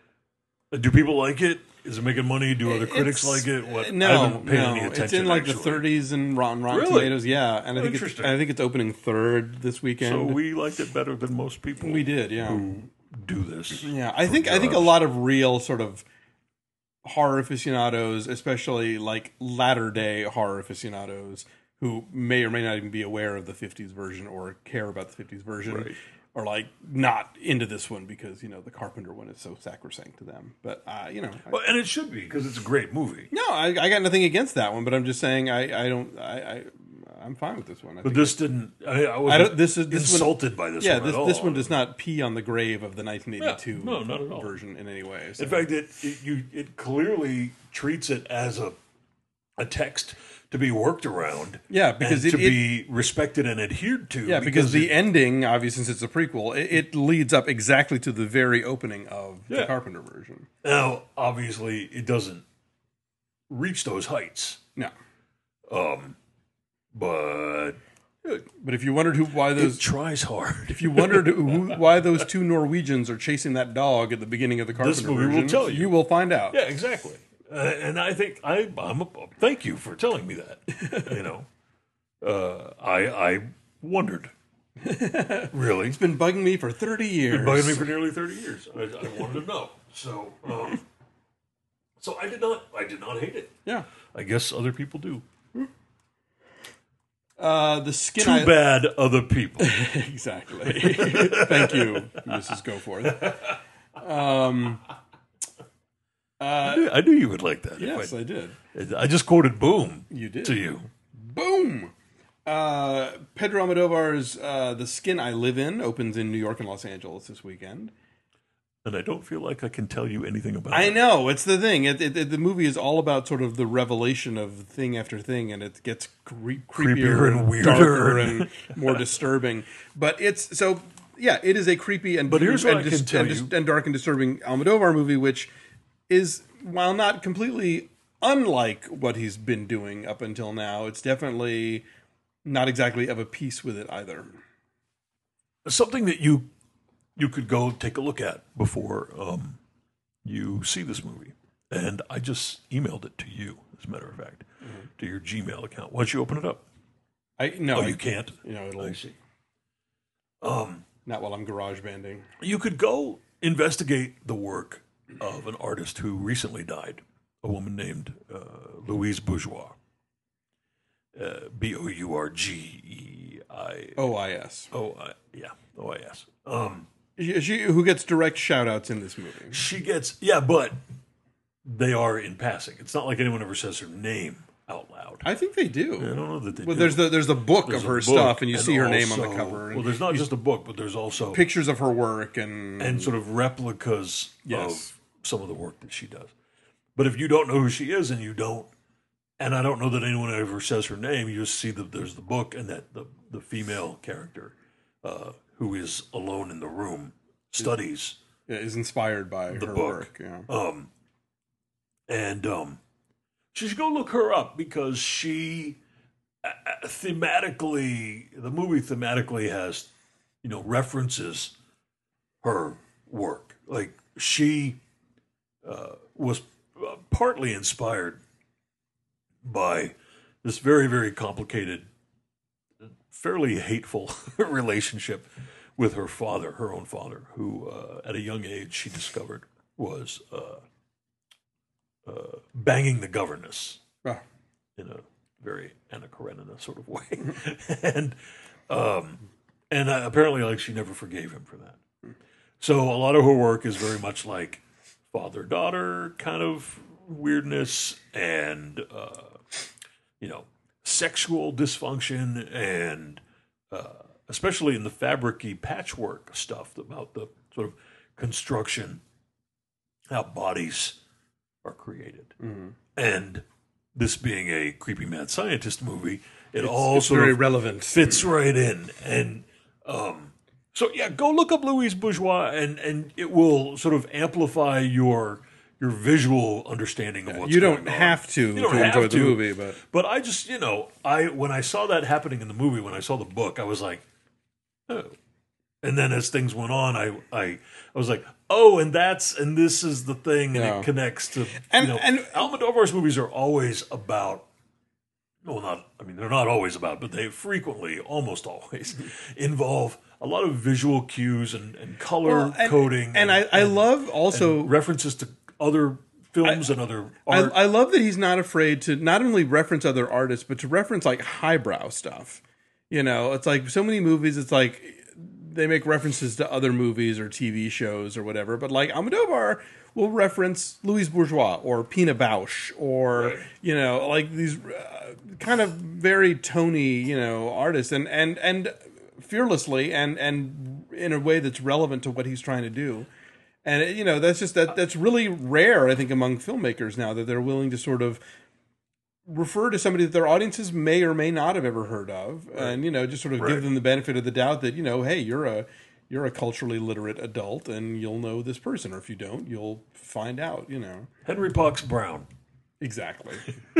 Do people like it? Is it making money? Do other critics It's- like it? What? No, I haven't paid no. any attention. It's in like the actually. thirties and Rotten Rotten Really? Tomatoes, yeah, and I think it's, Interesting. I think it's opening third this weekend. So we liked it better than most people. We did, yeah. Who do this? Yeah, I think I think a lot of real sort of horror aficionados, especially like latter day horror aficionados, who may or may not even be aware of the fifties version or care about the fifties version, Right. are like not into this one because you know the Carpenter one is so sacrosanct to them. But uh, you know, I, Well, and it should be because it's a great movie. no, I, I got nothing against that one. But I'm just saying I, I don't I, I I'm fine with this one. I But think this didn't. I, I was I don't. This is this insulted one, by this. Yeah, one this at all. this one does not pee on the grave of the nineteen eighty-two Yeah, no, not at all. version in any way. So. In fact, it, it you it clearly treats it as a a text to be worked around. Yeah, because and it- to it- be respected and adhered to. Yeah, because, the it- ending, obviously, since it's a prequel, it, it leads up exactly to the very opening of the Yeah. Carpenter version. now obviously it doesn't reach those heights, No, um, but but if you wondered who why it those tries hard. if you wondered who, why those two Norwegians are chasing that dog at the beginning of the Carpenter movie will version, tell you. you will find out. Yeah, exactly. Uh, and I think I, I'm. A, thank you for telling me that. You know, uh, I I wondered. Really, It's been bugging me for thirty years. been bugging me for nearly thirty years. I, I wanted to know. So, um, so I did not. I did not hate it. Yeah. I guess other people do. Uh, the skin. Too I- bad other people. Exactly. Thank you, Missus Goforth. Um, I, knew, I knew you would like that. yes, If I did. I, I just quoted "Boom" You did. to you. Boom. Uh, Pedro Almodovar's uh, The Skin I Live In opens in New York and Los Angeles this weekend. And I don't feel like I can tell you anything about I it. know, it's the thing. It, it, it- the movie is all about sort of the revelation of thing after thing, and it gets cre- creepier, Creepier and and weirder. darker and more disturbing. But it's so yeah, it is a creepy and But here's and, what I can tell and, you. and dark and disturbing Almodovar movie, which is while not completely unlike what he's been doing up until now, it's definitely not exactly of a piece with it either. Something that you you could go take a look at before um, you see this movie. And I just emailed it to you, as a matter of fact, Mm-hmm. to your Gmail account. Why don't you open it up? I no, Oh, I, you can't? You know, it'll I see. Um, not while I'm garage banding. you could go investigate the work of an artist who recently died, a woman named uh, Louise Bourgeois. Uh, B O U R G E I O I S. O I yeah, O I S. Um, She, she- who gets direct shout outs in this movie. She gets, yeah, but they are in passing. It's not like anyone ever says her name out loud. I think they do. I don't know that they Well, do. there's the there's the book There's of a her book, stuff, and you see her name on the also- cover. And Well, there's not just a book, but there's also pictures of her work and and sort of replicas Yes. of some of the work that she does. But if you don't know who she is, and you don't, and I don't know that anyone ever says her name, you just see that there's the book and that the the female character uh, who is alone in the room studies. yeah, is inspired by The her book. work. Yeah. Um, and um, you should go look her up because she uh, uh, thematically, the movie thematically has, you know, references her work. Like she uh, was uh, partly inspired by this very, very complicated, fairly hateful relationship with her father, her own father, who uh, at a young age she discovered was uh, uh, banging the governess Ah, in a very Anna Karenina sort of way, and um, and uh, apparently, like she never forgave him for that. So a lot of her work is very much like father daughter kind of weirdness, and uh, you know, sexual dysfunction, and uh, especially in the fabricy patchwork stuff about the sort of construction, how bodies are created, mm-hmm. and this being a creepy mad scientist movie, it all it's sort very of relevant. fits right in. And um, so, yeah, go look up Louise Bourgeois, and, and it will sort of amplify your your visual understanding of what's You going don't on. have to You don't to have enjoy to. the movie, but But I just, you know, I when I saw that happening in the movie, when I saw the book, I was like, oh. And then as things went on, I I, I was like, oh, and that's and this is the thing, and Yeah. it connects to And- you know, and- Almodovar's movies are always about. Well, not I mean they're not always about, but they frequently, almost always, involve a lot of visual cues and, and color Well, and- coding, and I, I love also references to other films and other I, art. I love that he's not afraid to not only reference other artists, but to reference like highbrow stuff. You know, it's like so many movies. It's like they make references to other movies or T V shows or whatever, but like Almodovar will reference Louise Bourgeois or Pina Bausch or Right. you know like these uh, kind of very Tony you know artists and and and fearlessly and and in a way that's relevant to what he's trying to do. And you know that's just that that's really rare, I think, among filmmakers now, that they're willing to sort of refer to somebody that their audiences may or may not have ever heard of, right. and you know just sort of Right. give them the benefit of the doubt that you know, hey, you're a you're a culturally literate adult, and you'll know this person, or if you don't, you'll find out. You know, Henry Box Brown. exactly.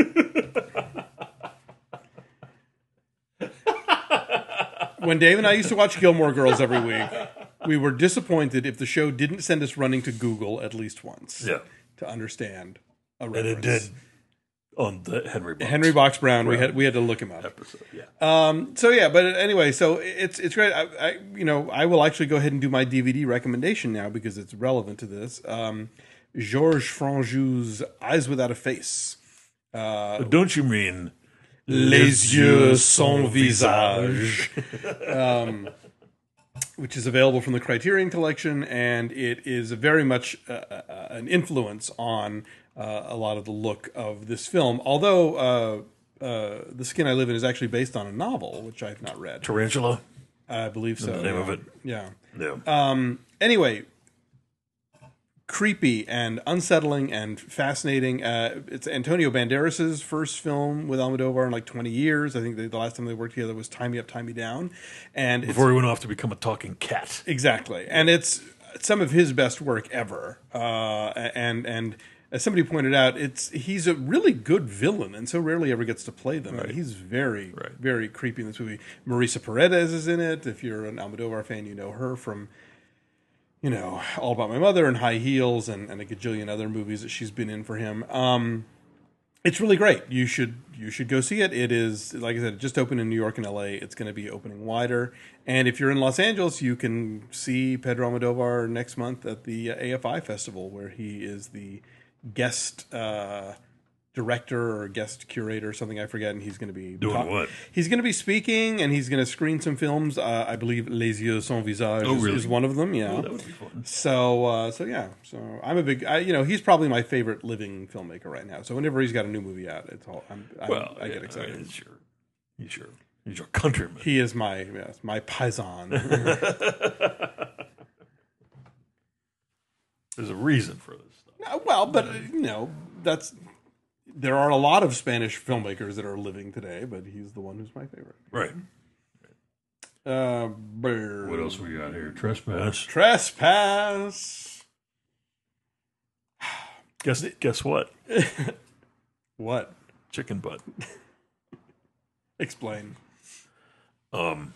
When Dave and I used to watch Gilmore Girls every week, we were disappointed if the show didn't send us running to Google at least once Yeah. to understand a And reference. it did on the Henry Box Henry Box Brown, we Brown. had we had to look him up. episode. Yeah. Um, so yeah, but anyway, so it's it's great. I, I you know I will actually go ahead and do my D V D recommendation now because it's relevant to this. Um, Georges Franju's Eyes Without a Face. Uh, But don't you mean Les yeux sans visage, um, which is available from the Criterion Collection, and it is very much uh, uh, an influence on uh, a lot of the look of this film. Although uh, uh, The Skin I Live In is actually based on a novel, which I've not read. Tarantula? I believe so. The name yeah. of it? Yeah. No. Um, anyway, creepy and unsettling and fascinating. Uh, it's Antonio Banderas's first film with Almodovar in like twenty years. I think they, the last time they worked together was Tie Me Up, Tie Me Down. And it's, Before he went off to become a talking cat. exactly. And it's some of his best work ever. Uh, and and as somebody pointed out, it's he's a really good villain and so rarely ever gets to play them. Right. And he's very, Right. very creepy in this movie. Marisa Paredes is in it. If you're an Almodovar fan, you know her from, you know, All About My Mother and High Heels and, and a gajillion other movies that she's been in for him. Um, it's really great. You should you should go see it. It is, like I said, it just opened in New York and L A. It's going to be opening wider. And if you're in Los Angeles, you can see Pedro Almodovar next month at the A F I Festival, where he is the guest uh, director or guest curator or something, I forget, and he's going to be Doing what? He's going to be speaking, and he's going to screen some films. Uh, I believe Les Yeux Sans Visage Oh, is, really? is one of them. Yeah, Oh, that would be fun. so, uh, so yeah. So I'm a big, I, you know, he's probably my favorite living filmmaker right now. So whenever he's got a new movie out, it's all I'm, I'm, Well, I get yeah, excited. He's your, he's your, he's your countryman. He is my, yes, my paisan. There's a reason for this stuff. Uh, well, but uh, you know, that's there are a lot of Spanish filmmakers that are living today, but he's the one who's my favorite. Right. Uh, brr. What else we got here? Trespass. Trespass. Guess guess what? What? Chicken butt. Explain. Um,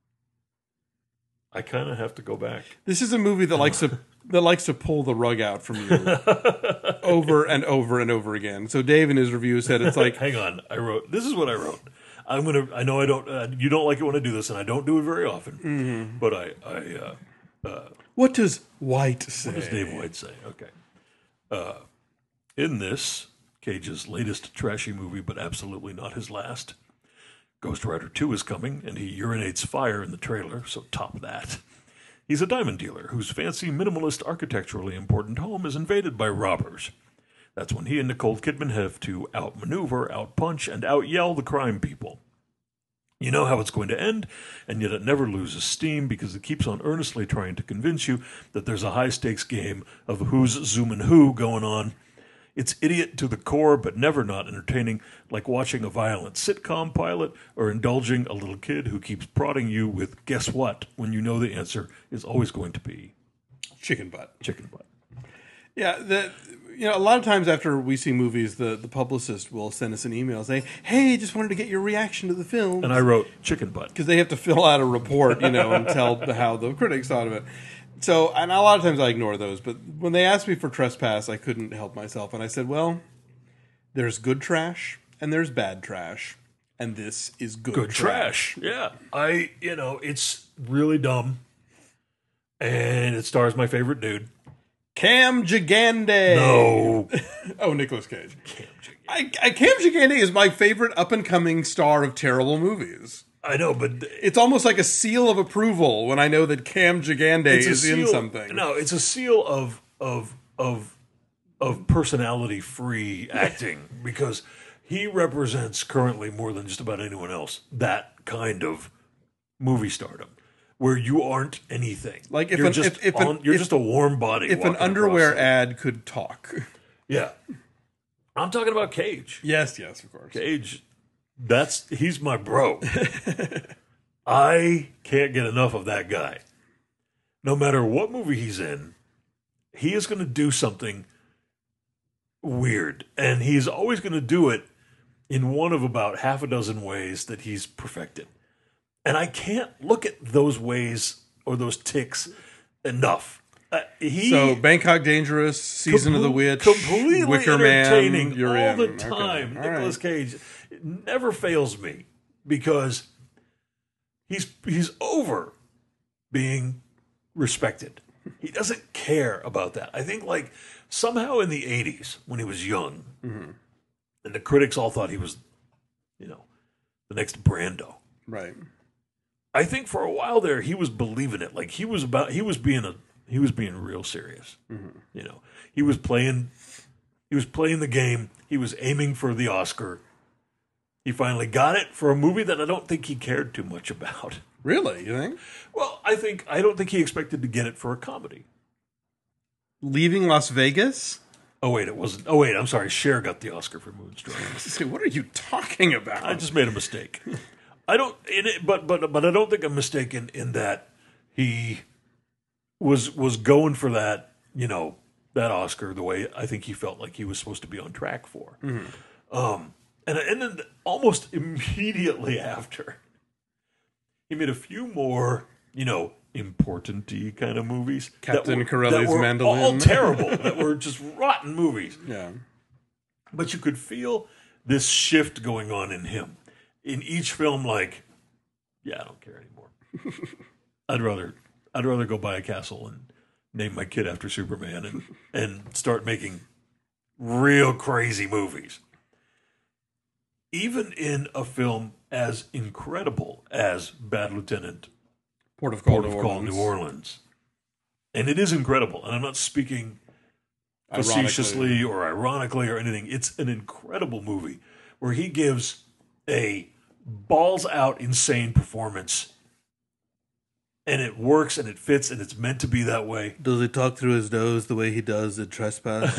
I kind of have to go back. This is a movie that likes to that likes to pull the rug out from you over and over and over again. So Dave in his review said it's like, Hang on, I wrote. This is what I wrote. I'm gonna. I know I don't. Uh, you don't like it when I do this, and I don't do it very often. Mm-hmm. But I. I uh, what does White say? what does Dave White say? Okay. Uh, in this, Cage's latest trashy movie, but absolutely not his last. Ghost Rider two is coming, and he urinates fire in the trailer. So top that. He's a diamond dealer whose fancy, minimalist, architecturally important home is invaded by robbers. That's when he and Nicole Kidman have to outmaneuver, outpunch, and outyell the crime people. You know how it's going to end, and yet it never loses steam because it keeps on earnestly trying to convince you that there's a high-stakes game of who's zooming who going on. It's idiot to the core, but never not entertaining, like watching a violent sitcom pilot or indulging a little kid who keeps prodding you with guess what when you know the answer is always going to be Chicken butt. chicken butt. Yeah, the, you know, a lot of times after we see movies, the, the publicist will send us an email saying, hey, just wanted to get your reaction to the film. And I wrote chicken butt. Because they have to fill out a report, you know, and tell the, how the critics thought of it. So, and a lot of times I ignore those, but when they asked me for Trespass, I couldn't help myself. And I said, well, there's good trash and there's bad trash. And this is good, Good trash. Yeah. I, you know, it's really dumb. And it stars my favorite dude. Cam Gigande. No. Oh, Nicolas Cage. I, I, Cam Gigande is my favorite up-and-coming star of terrible movies. I know, but It's almost like a seal of approval when I know that Cam Gigande it's a is in seal- something. No, it's a seal of of of of personality free acting because he represents currently more than just about anyone else that kind of movie stardom where you aren't anything. Like if you're an- just if- if an- on, you're if- just a warm body. If an walking across underwear the- ad could talk. yeah, I'm talking about Cage. Yes, yes, of course. Cage, that's he's my bro. I can't get enough of that guy. No matter what movie he's in, he is going to do something weird, and he's always going to do it in one of about half a dozen ways that he's perfected. And I can't look at those ways or those ticks enough. Uh, he So Bangkok Dangerous, Season of the Witch, completely Wicker Man, entertaining you're all in. the Okay. time. All Nicolas right. Cage never fails me because he's he's over being respected. He doesn't care about that. I think like somehow in the eighties when he was young, Mm-hmm. and the critics all thought he was, you know, the next Brando. Right. I think for a while there he was believing it. Like he was about he was being a he was being real serious. Mm-hmm. You know, he was playing he was playing the game. He was aiming for the Oscar. He finally got it for a movie that I don't think he cared too much about. Really, you think? Well, I think I don't think he expected to get it for a comedy. Leaving Las Vegas? Oh wait, it wasn't. Oh wait, I'm sorry. Cher got the Oscar for Moonstruck. Say, what are you talking about? I just made a mistake. I don't, in it, but but but I don't think I'm mistaken in that he was was going for that, you know, that Oscar the way I think he felt like he was supposed to be on track for. Um, and and then almost immediately after, he made a few more, you know, important-y kind of movies. Captain that were, Corelli's that were Mandolin. all terrible. That were just rotten movies. Yeah. But you could feel this shift going on in him. In each film, like, yeah, I don't care anymore. I'd rather I'd rather go buy a castle and name my kid after Superman and, and start making real crazy movies. Even in a film as incredible as Bad Lieutenant, Port of Call, Port of New Call, Orleans. New Orleans. And it is incredible. And I'm not speaking Ironically. facetiously or ironically or anything. It's an incredible movie where he gives a balls out insane performance and it works and it fits and it's meant to be that way. Does he talk through his nose the way he does in Trespass?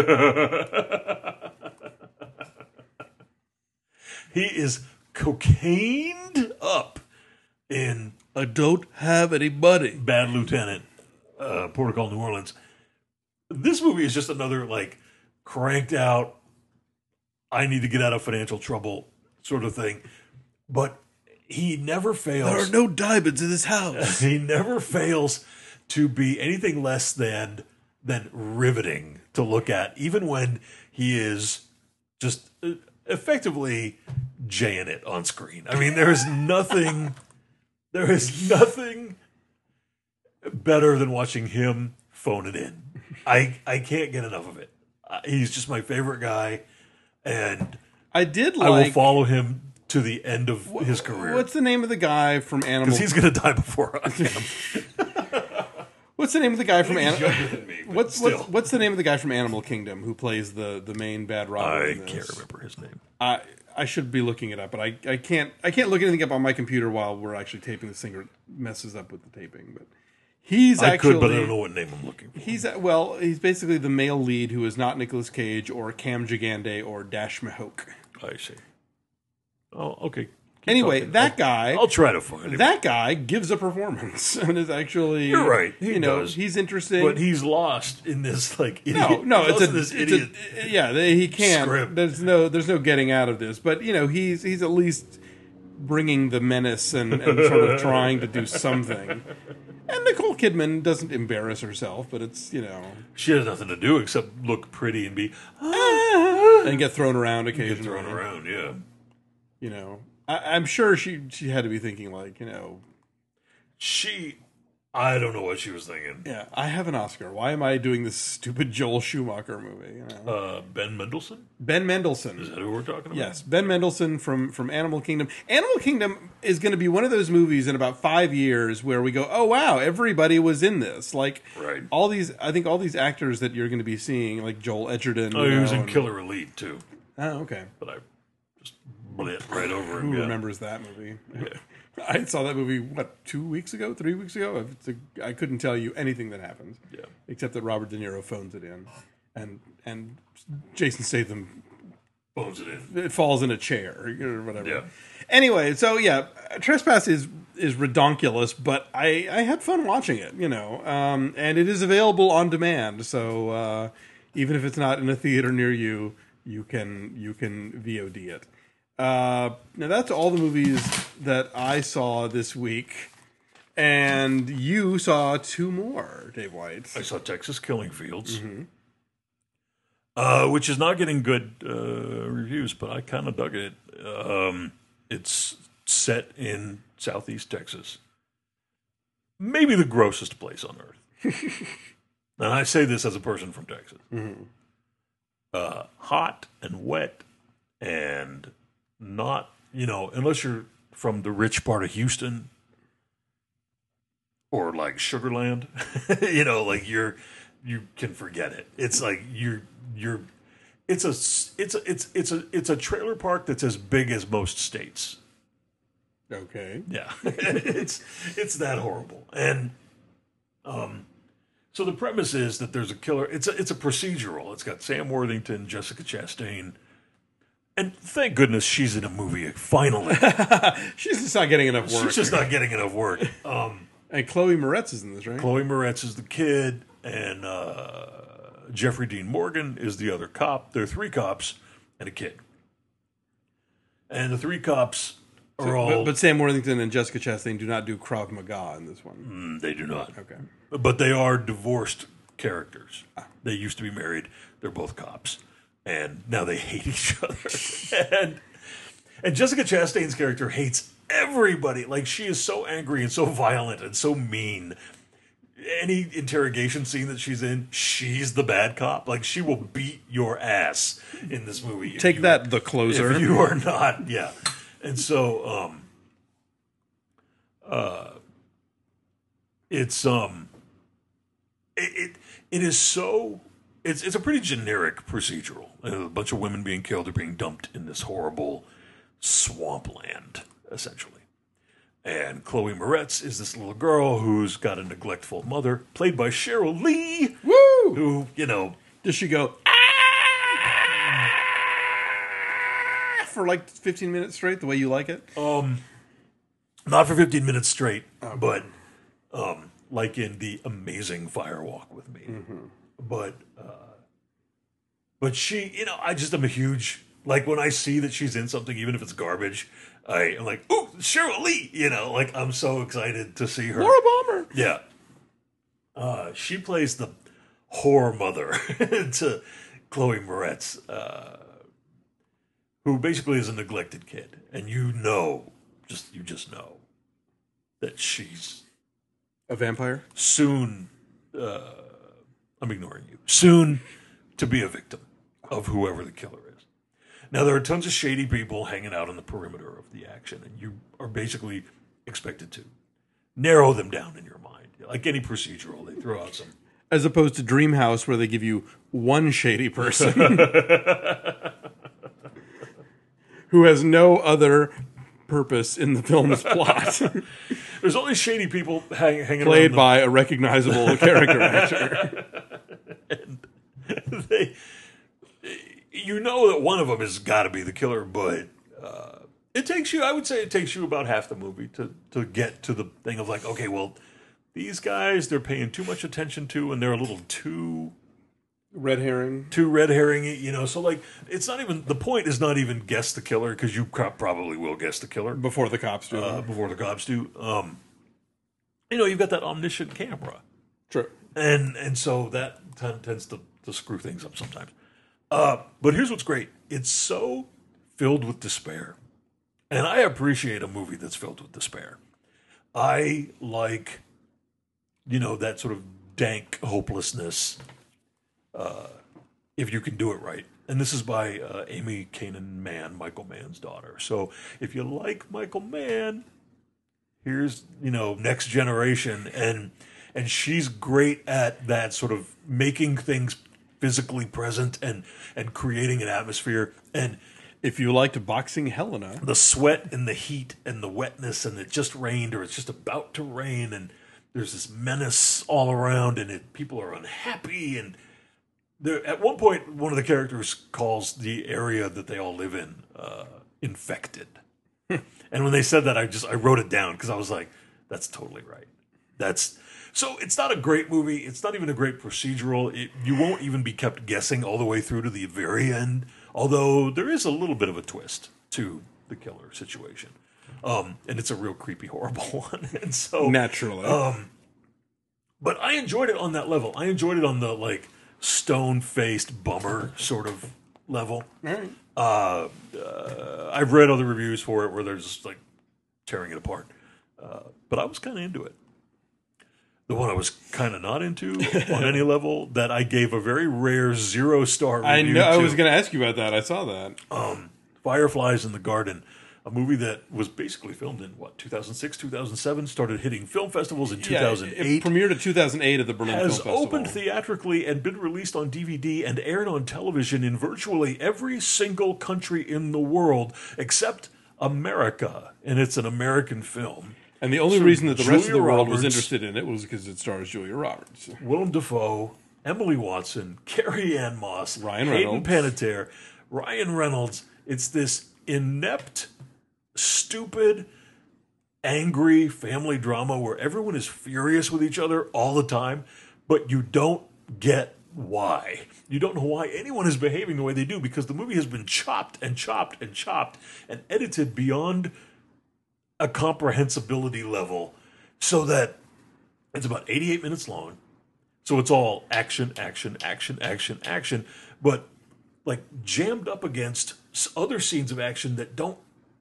He is cocained up in I don't have any money. Bad Lieutenant, uh, Port of Call, New Orleans. This movie is just another like cranked out, I need to get out of financial trouble sort of thing. But he never fails. There are no diamonds in this house. He never fails to be anything less than than riveting to look at, even when he is just uh, effectively jaying it on screen. I mean, there is nothing, there is nothing better than watching him phone it in. I I can't get enough of it. Uh, he's just my favorite guy, and I did I will like. follow him to the end of his career. What's the name of the guy from Animal? Because he's going to die before I am. What's the name of the guy from He's Animal? younger than me, but What's, still. what's what's the name of the guy from Animal Kingdom who plays the, the main bad robber? I in this? can't remember his name. I I should be looking it up, but I, I can't I can't look anything up on my computer while we're actually taping this thing, or it messes up with the taping. But he's I actually could, but I don't know what name I'm looking for. he's well he's basically the male lead who is not Nicolas Cage or Cam Gigande or Dash Mahoke. I see. Oh, okay. Keep Anyway, talking. that I'll, guy I'll try to find him. that guy gives a performance and is actually You're right, he you know does. he's interesting. but he's lost in this like idiot. No, no, he's it's lost a, in this it's idiot. a yeah. they- He can't. script. There's no, there's no getting out of this. But you know, he's he's at least bringing the menace and, and sort of trying to do something. And Nicole Kidman doesn't embarrass herself, but it's you know, She has nothing to do except look pretty and be and get thrown around get occasionally. thrown around. Yeah. You know, I, I'm sure she she had to be thinking like you know, She I don't know what she was thinking. Yeah, I have an Oscar. Why am I doing this stupid Joel Schumacher movie? You know? Uh, Ben Mendelsohn? Ben Mendelsohn. Is that who we're talking about? Yes, Ben Mendelsohn from from Animal Kingdom. Animal Kingdom is going to be one of those movies in about five years where we go, oh wow, everybody was in this. Like Right. all these, I think all these actors that you're going to be seeing, like Joel Edgerton. Oh, you he was know, in and- Killer Elite, too. Oh, okay. But I just blit right over him. Who yeah. remembers that movie? Yeah. I saw that movie what two weeks ago, three weeks ago. It's a, I couldn't tell you anything that happens, Yeah. except that Robert De Niro phones it in, and and Jason Statham Bones it in. it falls in a chair or whatever. Yeah. Anyway, so yeah, Trespass is is redonkulous, but I I had fun watching it, you know, um, and it is available on demand. So uh, even if it's not in a theater near you, you can you can V O D it. Uh, now that's all the movies that I saw this week, and you saw two more, Dave White. I saw Texas Killing Fields, Mm-hmm. uh, which is not getting good uh, reviews, but I kind of dug it. Um, it's set in Southeast Texas, maybe the grossest place on earth. And I say this as a person from Texas. Mm-hmm. Uh, hot and wet, and not, you know, unless you're from the rich part of Houston or like Sugarland, you know, like you're, you can forget it. It's like you're, you're, it's a, it's a, it's, it's a, it's a trailer park that's as big as most states. Okay. Yeah, it's, it's that horrible. And, um, so the premise is that there's a killer. It's a, it's a procedural. It's got Sam Worthington, Jessica Chastain. And thank goodness she's in a movie, finally. She's just not getting enough work. She's just not getting enough work. Um, And Chloe Moretz is in this, right? Chloe Moretz is the kid, and uh, Jeffrey Dean Morgan is the other cop. There are three cops and a kid. And the three cops are all... But, but Sam Worthington and Jessica Chastain do not do Krav Maga in this one. Mm, they do not. Okay. But they are divorced characters. They used to be married. They're both cops. And now they hate each other. and, and Jessica Chastain's character hates everybody. Like, she is so angry and so violent and so mean. Any interrogation scene that she's in, she's the bad cop. Like, she will beat your ass in this movie. Take you, that, the closer. If you are not, yeah. And so, um, uh, it's, um, it, it, it is so, it's, it's a pretty generic procedural. A bunch of women being killed or being dumped in this horrible swampland, essentially. And Chloe Moretz is this little girl who's got a neglectful mother, played by Cheryl Lee, Woo! who, you know, Does she go "Ah!" for like fifteen minutes straight, the way you like it? um, not for fifteen minutes straight, but um, like in The Amazing Firewalk with Me. But, uh, but she, you know, I just am a huge, like when I see that she's in something, even if it's garbage, I am like, ooh, Cheryl Lee, you know, like I'm so excited to see her. Laura Palmer. Yeah. Uh, she plays the whore mother to Chloe Moretz, uh, who basically is a neglected kid. And you know, just you just know that she's A vampire? soon, uh, I'm ignoring you, soon to be a victim of whoever the killer is. Now, there are tons of shady people hanging out on the perimeter of the action, and you are basically expected to narrow them down in your mind. Like any procedural, they throw out some. As opposed to Dreamhouse, where they give you one shady person who has no other purpose in the film's plot, There's only shady people hang, hanging played around. by a recognizable character actor. The, they, you know that one of them has got to be the killer, but uh, it takes you, I would say it takes you about half the movie to, to get to the thing of like, okay, well, these guys, they're paying too much attention to, and they're a little too Red herring. too red herring, you know. So like, it's not even the point is not even guess the killer, because you co- probably will guess the killer Before the cops do. uh, before the cops do. Um, you know, you've got that omniscient camera, True. and and so that t- tends to, to screw things up sometimes. Uh, but here's what's great: it's so filled with despair, and I appreciate a movie that's filled with despair. I like you know, that sort of dank hopelessness uh, if you can do it right. And this is by uh, Amy Kanan Mann, Michael Mann's daughter. So if you like Michael Mann, here's, you know, Next Generation. And and she's great at that sort of making things physically present and, and creating an atmosphere. And If you liked Boxing Helena, the sweat and the heat and the wetness and it just rained or it's just about to rain and there's this menace all around and it, people are unhappy. And there, at one point, one of the characters calls the area that they all live in uh, infected. And when they said that, I just I wrote it down because I was like, that's totally right. That's so it's not a great movie. It's not even a great procedural. It, you won't even be kept guessing all the way through to the very end. Although there is a little bit of a twist to the killer situation. Um, and it's a real creepy, horrible one. And so naturally. Um, but I enjoyed it on that level. I enjoyed it on the like stone-faced bummer sort of level. All right. Uh, uh, I've read other reviews for it where they're just like tearing it apart. Uh, but I was kind of into it. The one I was kind of not into on any level that I gave a very rare zero star review I know. I to. was going to ask you about that. I saw that. Um, Fireflies in the Garden, a movie that was basically filmed in, what, two thousand six, two thousand seven, started hitting film festivals in two thousand eight. Yeah, it premiered in two thousand eight at the Berlin has Film Festival. opened theatrically and been released on D V D and aired on television in virtually every single country in the world except America. And it's an American film. And the only So reason that the rest of the Julia world was Roberts- interested in it was because it stars Julia Roberts. Willem Dafoe, Emily Watson, Carrie Ann Moss, Ryan Hayden Reynolds. Panettiere, Ryan Reynolds. It's this inept, stupid, angry family drama where everyone is furious with each other all the time, but you don't get why. You don't know why anyone is behaving the way they do because the movie has been chopped and chopped and chopped and edited beyond a comprehensibility level so that it's about eighty-eight minutes long. So it's all action, action, action, action, action, but like jammed up against s- other scenes of action that don't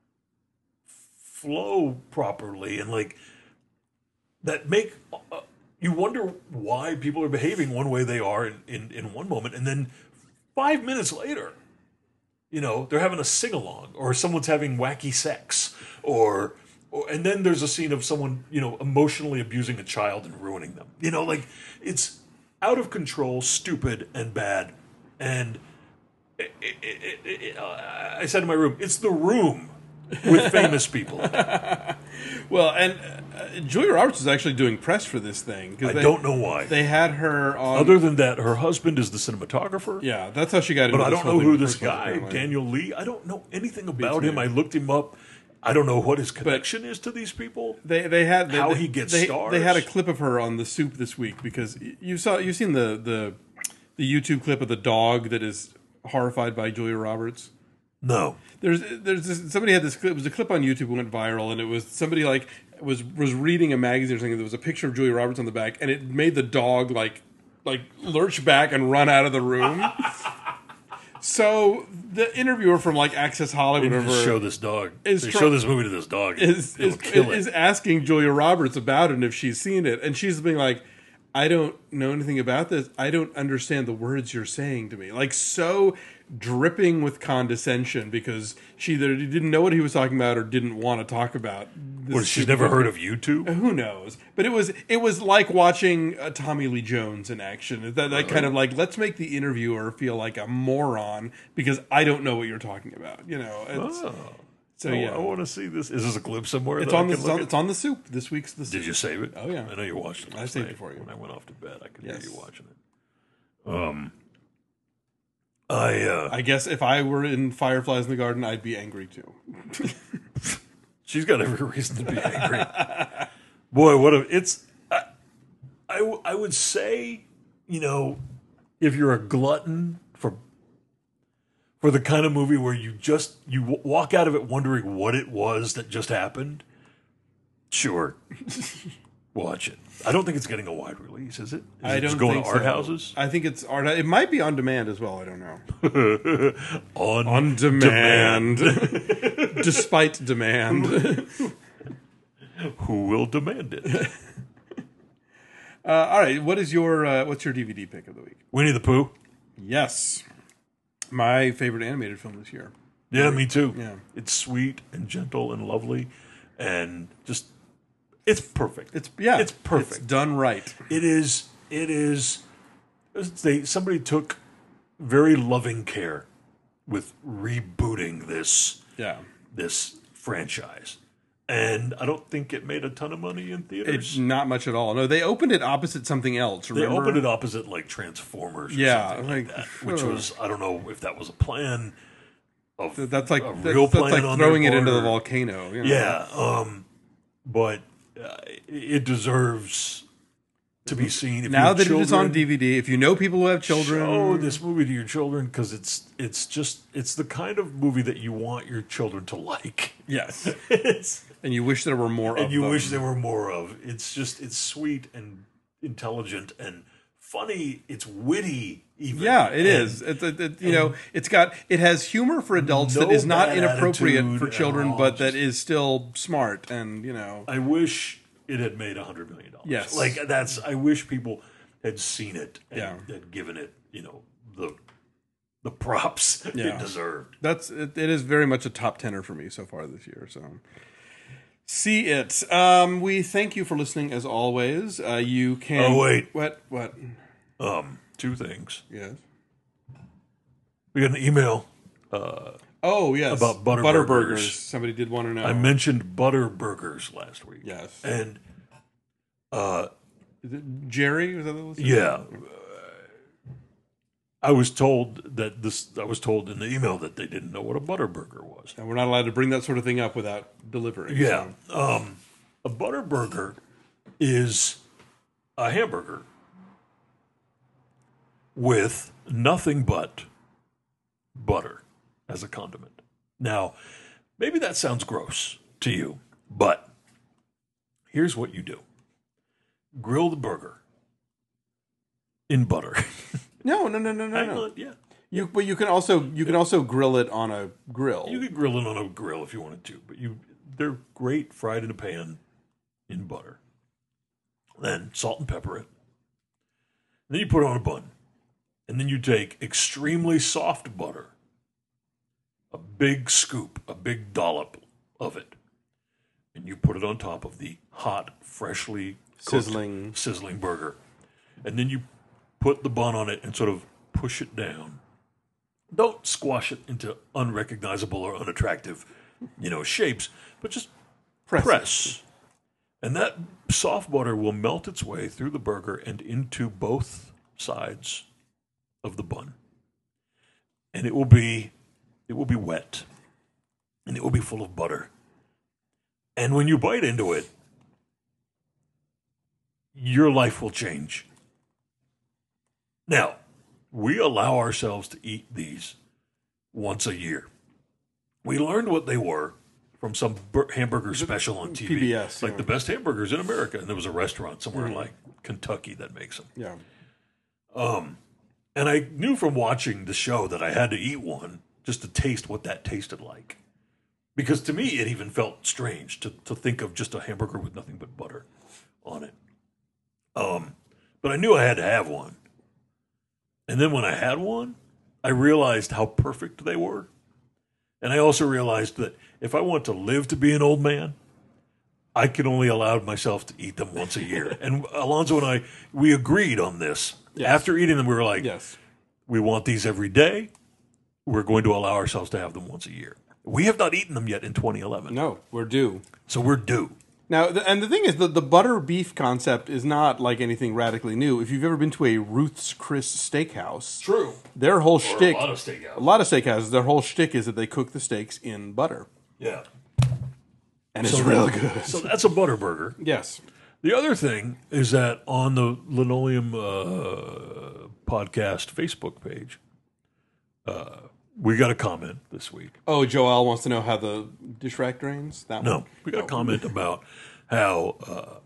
flow properly and like that make uh, you wonder why people are behaving one way they are in, in, in one moment. And then five minutes later, you know, they're having a sing-along or someone's having wacky sex or, or and then there's a scene of someone, you know, emotionally abusing a child and ruining them. You know, like it's out of control, stupid, and bad. And it, it, it, it, uh, I said in my room, it's The Room with famous people. Well, and uh, Julia Roberts is actually doing press for this thing. 'cause I they, don't know why. They had her on... Other than that, her husband is the cinematographer. Yeah, that's how she got into But I this don't whole know thing who in the this first place, guy, apparently. Daniel Lee. I don't know anything about me. him. I looked him up. I don't know what his connection is to these people. They they had they, How they- he gets they, stars. They had a clip of her on the Soup this week because you saw you've seen the the the YouTube clip of the dog that is horrified by Julia Roberts. No. There's there's this, somebody had this clip. It was a clip on YouTube that went viral, and it was somebody like was was reading a magazine or something. There was a picture of Julia Roberts on the back, and it made the dog like like lurch back and run out of the room. So the interviewer from like Access Hollywood, They or just whatever, show this dog. is They try- show this movie to this dog. is It'll is, kill is it. asking Julia Roberts about it and if she's seen it, and she's being like, I don't know anything about this. I don't understand the words you're saying to me. Like so dripping with condescension because she either didn't know what he was talking about or didn't want to talk about. this What, she's stupid never thing. heard of YouTube? Who knows? But it was it was like watching uh, Tommy Lee Jones in action. That, that kind of like, let's make the interviewer feel like a moron because I don't know what you're talking about. You know. It's, Oh. So I- yeah, I want to see this. Is this a clip somewhere? it's that I on the can it's look on, at? it's on the Soup this week's the Soup. Did you save it? Oh, yeah. I know you watched it. I last saved night it for you. When I went off to bed, I could Yes. hear you watching it. Um, I uh, I guess if I were in Fireflies in the Garden, I'd be angry too. she's got every reason to be angry. Boy, what a it's. I, I w- I would say, you know, if you're a glutton for for the kind of movie where you just you w- walk out of it wondering what it was that just happened, sure, watch it. I don't think it's getting a wide release, is it? Is I it don't just going think to art so. houses I think it's art. It might be on demand as well. I don't know. on On demand, despite demand. Who will demand it? all right, what is your uh, what's your D V D pick of the week? Winnie the Pooh. Yes, my favorite animated film this year. Yeah, me too. Yeah. It's sweet and gentle and lovely, and just it's perfect. It's yeah, it's perfect. It's done right. It is. It is. They somebody took very loving care with rebooting this Yeah, this franchise, and I don't think it made a ton of money in theaters. it's not much at all. No, they opened it opposite something else. They Remember? opened it opposite like Transformers, or Yeah, something like, like, that, which ugh. was I don't know if that was a plan of That's like a that's, real that's plan like on throwing their it into part, the or- volcano. You know? Yeah, um, but uh, it deserves to be seen. If Now your that it is on children- D V D, if you know people who have children, show this movie to your children because it's it's just it's the kind of movie that you want your children to like. yes, It's, and you wish there were more of and you them. wish there were more of. It's just it's sweet and intelligent and funny. It's witty. Even Yeah, it and is. It, it, it, you know, it's got it has humor for adults No that is not bad inappropriate attitude for at children, all, but that just- is still smart and you know. I wish it had made a hundred million dollars. Yes. like that's. I wish people had seen it and Yeah. had given it, you know, the the props Yeah. it deserved. That's it, it is very much a top tenner for me so far this year. So see it. Um, we thank you for listening as always. Uh, you can. Oh, wait. what what? Um, two things. Yes. We got an email. Oh yes, About butter butter burgers. burgers. Somebody did want to know. I mentioned butter burgers last week. Yes. and uh, Is it Jerry? Was that the listener? yeah, I was told that this. I was told in the email that they didn't know what a butter burger was. And we're not allowed to bring that sort of thing up without delivering. Yeah, so. um, a butter burger is a hamburger with nothing but butter as a condiment. Now, maybe that sounds gross to you, but here's what you do. Grill the burger in butter. No, no, no, no, no, Hang no. on, yeah. You, but you can also you can also grill it on a grill. You could grill it on a grill if you wanted to, but you they're great fried in a pan in butter. Then salt and pepper it. Then you put it on a bun. And then you take extremely soft butter, a big scoop, a big dollop of it, and you put it on top of the hot, freshly cooked, Sizzling. sizzling burger. And then you put the bun on it and sort of push it down. Don't squash it into unrecognizable or unattractive, you know, shapes, but just Press it. press. And that soft butter will melt its way through the burger and into both sides of the bun. And it will be it will be wet. And it will be full of butter. And when you bite into it, your life will change. Now, we allow ourselves to eat these once a year. We learned what they were from some bur- hamburger special on T V. P B S, like yeah. the best hamburgers in America. And there was a restaurant somewhere in like Kentucky that makes them. Yeah. And I knew from watching the show that I had to eat one just to taste what that tasted like. Because to me, it even felt strange to, to think of just a hamburger with nothing but butter on it. Um, but I knew I had to have one. And then when I had one, I realized how perfect they were. And I also realized that if I want to live to be an old man, I can only allow myself to eat them once a year. And Alonzo and I, we agreed on this. After eating them, we were like, Yes. we want these every day. We're going to allow ourselves to have them once a year. We have not eaten them yet in twenty eleven. No, we're due. So we're due. Now, th- and the thing is, the, the butter beef concept is not like anything radically new. If you've ever been to a Ruth's Chris Steakhouse, True. their whole Or shtick, a lot of steakhouse. a lot of steakhouses, their whole shtick is that they cook the steaks in butter, Yeah. and it's really good. So that's a butter burger. Yes. The other thing is that on the Linoleum uh, podcast Facebook page, uh, we got a comment this week. Oh, Joel wants to know how the dish rack drains. That No, one. we got a Oh. comment about how uh,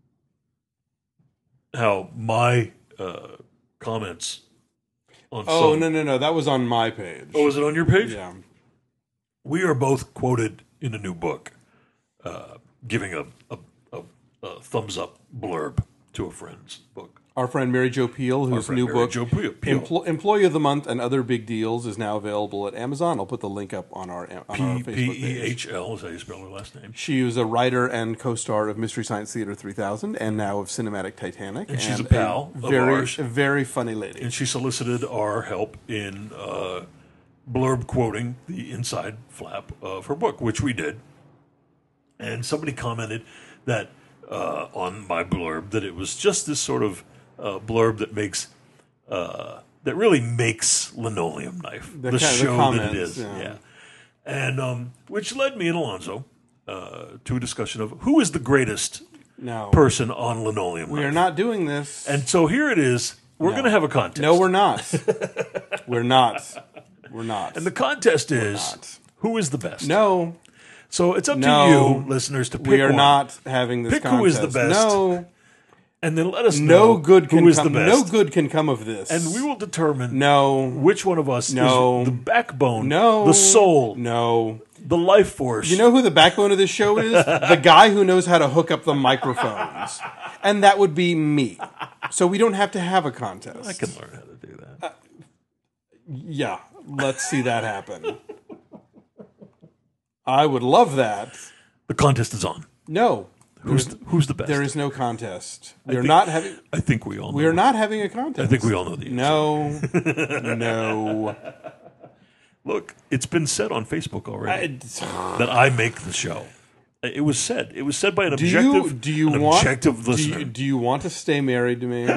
how my uh, comments on Oh some, no no no, that was on my page. Oh, is it on your page? Yeah. We are both quoted in a new book, uh, giving a, a, a, a thumbs up blurb to a friend's book. Our friend Mary Jo Peel, whose friend new Mary book, Jo Peel. Peel. Empl- Employee of the Month and Other Big Deals, is now available at Amazon. I'll put the link up on our, on our P Facebook P page. E H L is how you spell her last name. She was a writer and co-star of Mystery Science Theater three thousand and now of Cinematic Titanic. And she's a pal of very, ours. a very funny lady. And she solicited our help in uh, blurb quoting the inside flap of her book, which we did. And somebody commented that uh, on my blurb that it was just this sort of uh, blurb that makes uh, that really makes Linoleum Knife the, The the ca- the show comments, that it is. yeah. Yeah, and um, which led me and Alonzo uh, to a discussion of who is the greatest No. person on Linoleum We Knife. are not doing this. And so here it is. We're No. going to have a contest. No, we're not. We're not. We're not. And the contest is not. who is the best. no, So it's up No. to you, listeners, to pick we are one. not having this Pick contest. who is the best. No, And then let us no know good can who is come. the No best. good can come of this. And we will determine No, which one of us No. is the backbone, no, the soul, No. the life force. You know who the backbone of this show is? The guy who knows how to hook up the microphones, and that would be me. So we don't have to have a contest. I can learn how to do that. Yeah, let's see that happen. I would love that. The contest is on. No, Who's the, who's the best? there is no contest. We are think- not having. I think we all know. We are not having a contest. I think we all know the answer. No, no. Look, it's been said on Facebook already I- that I make the show. It was said. It was said by an do objective, you do you an want objective do listener. you, do you want to stay married to me?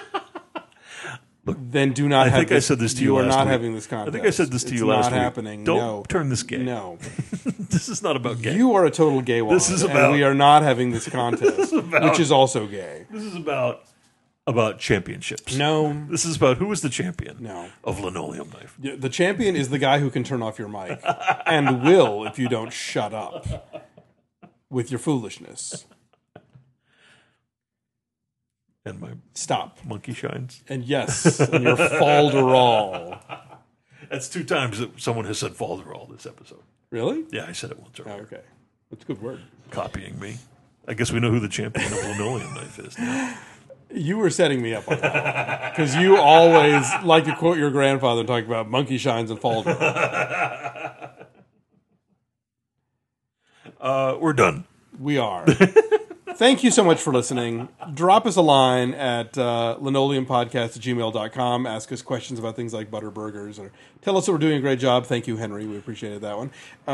Then do not. I have think I this, said this to you are last not week. having this contest. I think I said this to It's you last not week. happening. Don't no. turn this gay. No. This is not about gay. You are a total gay wad. This is and about- we are not having this contest, about- which is also gay. This is about about championships. No, This is about who is the champion No. of Linoleum Knife. the champion is the guy who can turn off your mic, and will if you don't shut up with your foolishness. And my Stop. monkey shines. And yes, and your falderall. That's two times that someone has said falderall this episode. Really? Yeah, I said it once Oh, earlier. okay, that's a good word. Copying me. I guess we know who the champion of Linoleum Knife is now. You were setting me up on that because you always like to quote your grandfather and talk about monkey shines and falderall. Uh, we're done. We are. Thank you so much for listening. Drop us a line at uh, linoleumpodcast at gmail dot com. Ask us questions about things like butter burgers, or tell us that we're doing a great job. Thank you, Henry. We appreciated that one.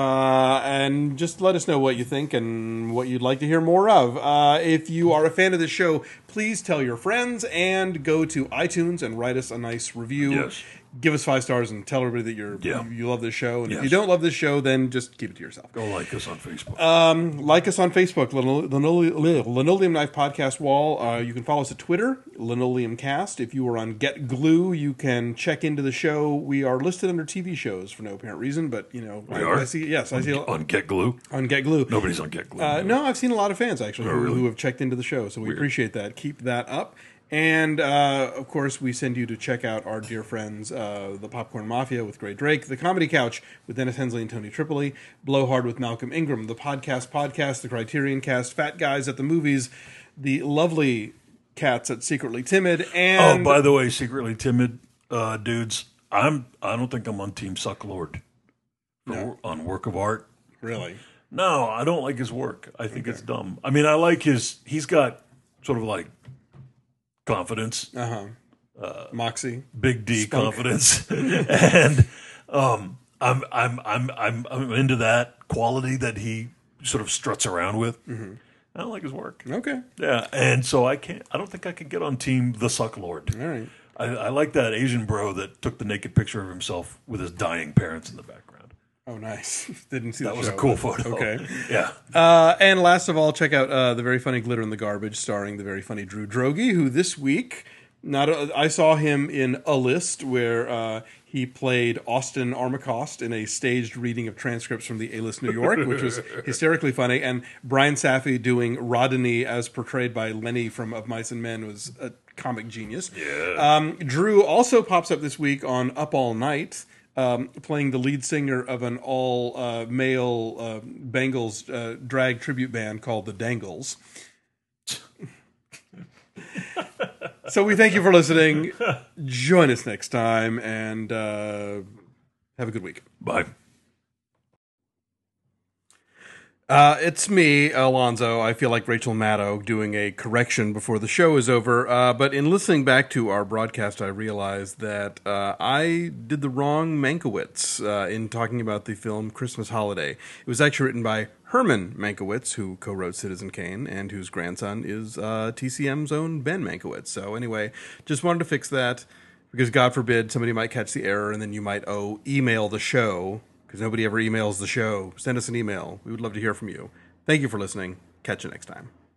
Uh, and just let us know what you think and what you'd like to hear more of. Uh, if you are a fan of this show, please tell your friends and go to iTunes and write us a nice review. Yes. Give us five stars and tell everybody that you're, Yeah. you, you love this show. And if Yes. you don't love this show, then just keep it to yourself. Go like us on Facebook. Um, like us on Facebook, Lino- Lino- Linoleum Knife Podcast Wall. Uh, you can follow us at Twitter, Linoleum Cast. If you are on Get Glue, you can check into the show. We are listed under T V shows for no apparent reason, but you know, We I, are? I see. Yes, I see on Get Glue? on Get Glue. Nobody's on Get Glue. Uh, no, I've seen a lot of fans actually who, really? who have checked into the show, so we appreciate that. Keep that up. And, uh, of course, we send you to check out our dear friends, uh, the Popcorn Mafia with Gray Drake, the Comedy Couch with Dennis Hensley and Tony Tripoli, Blowhard with Malcolm Ingram, the Podcast Podcast, the Criterion Cast, Fat Guys at the Movies, the lovely Cats at Secretly Timid, oh, and... by the way, secretly timid uh, dudes, I'm, I don't think I'm on Team Sucklord for, No. on work of art. Really? No, I don't like his work. I think it's dumb. I mean, I like his, he's got sort of like confidence, Uh-huh. Moxie. big D Spunk. confidence, and um, I'm I'm I'm I'm I'm into that quality that he sort of struts around with. Mm-hmm. I don't like his work. Okay. Yeah, and so I can't. I don't think I could get on Team the Sucklord. All right. I, I like that Asian bro that took the naked picture of himself with his dying parents in the background. Oh, nice. Didn't see That the was a show, cool but- photo. Okay. Yeah. Uh, and last of all, check out uh, the very funny Glitter in the Garbage, starring the very funny Drew Droege, who this week, not a, I saw him in A List, where uh, he played Austin Armacost in a staged reading of transcripts from the A-List New York, which was hysterically funny. And Brian Safi doing Rodney as portrayed by Lenny from Of Mice and Men was a comic genius. Yeah. Um, Drew also pops up this week on Up All Night. Um, playing the lead singer of an all-male uh, uh, Bengals uh, drag tribute band called the Dangles. So we thank you for listening. Join us next time, and uh, have a good week. Bye. Uh, it's me, Alonzo. I feel like Rachel Maddow doing a correction before the show is over. Uh, but in listening back to our broadcast, I realized that uh, I did the wrong Mankiewicz uh, in talking about the film Christmas Holiday. It was actually written by Herman Mankiewicz, who co-wrote Citizen Kane, and whose grandson is uh, T C M's own Ben Mankiewicz. So anyway, just wanted to fix that, because God forbid somebody might catch the error, and then you might, oh, email the show, because nobody ever emails the show. Send us an email. We would love to hear from you. Thank you for listening. Catch you next time.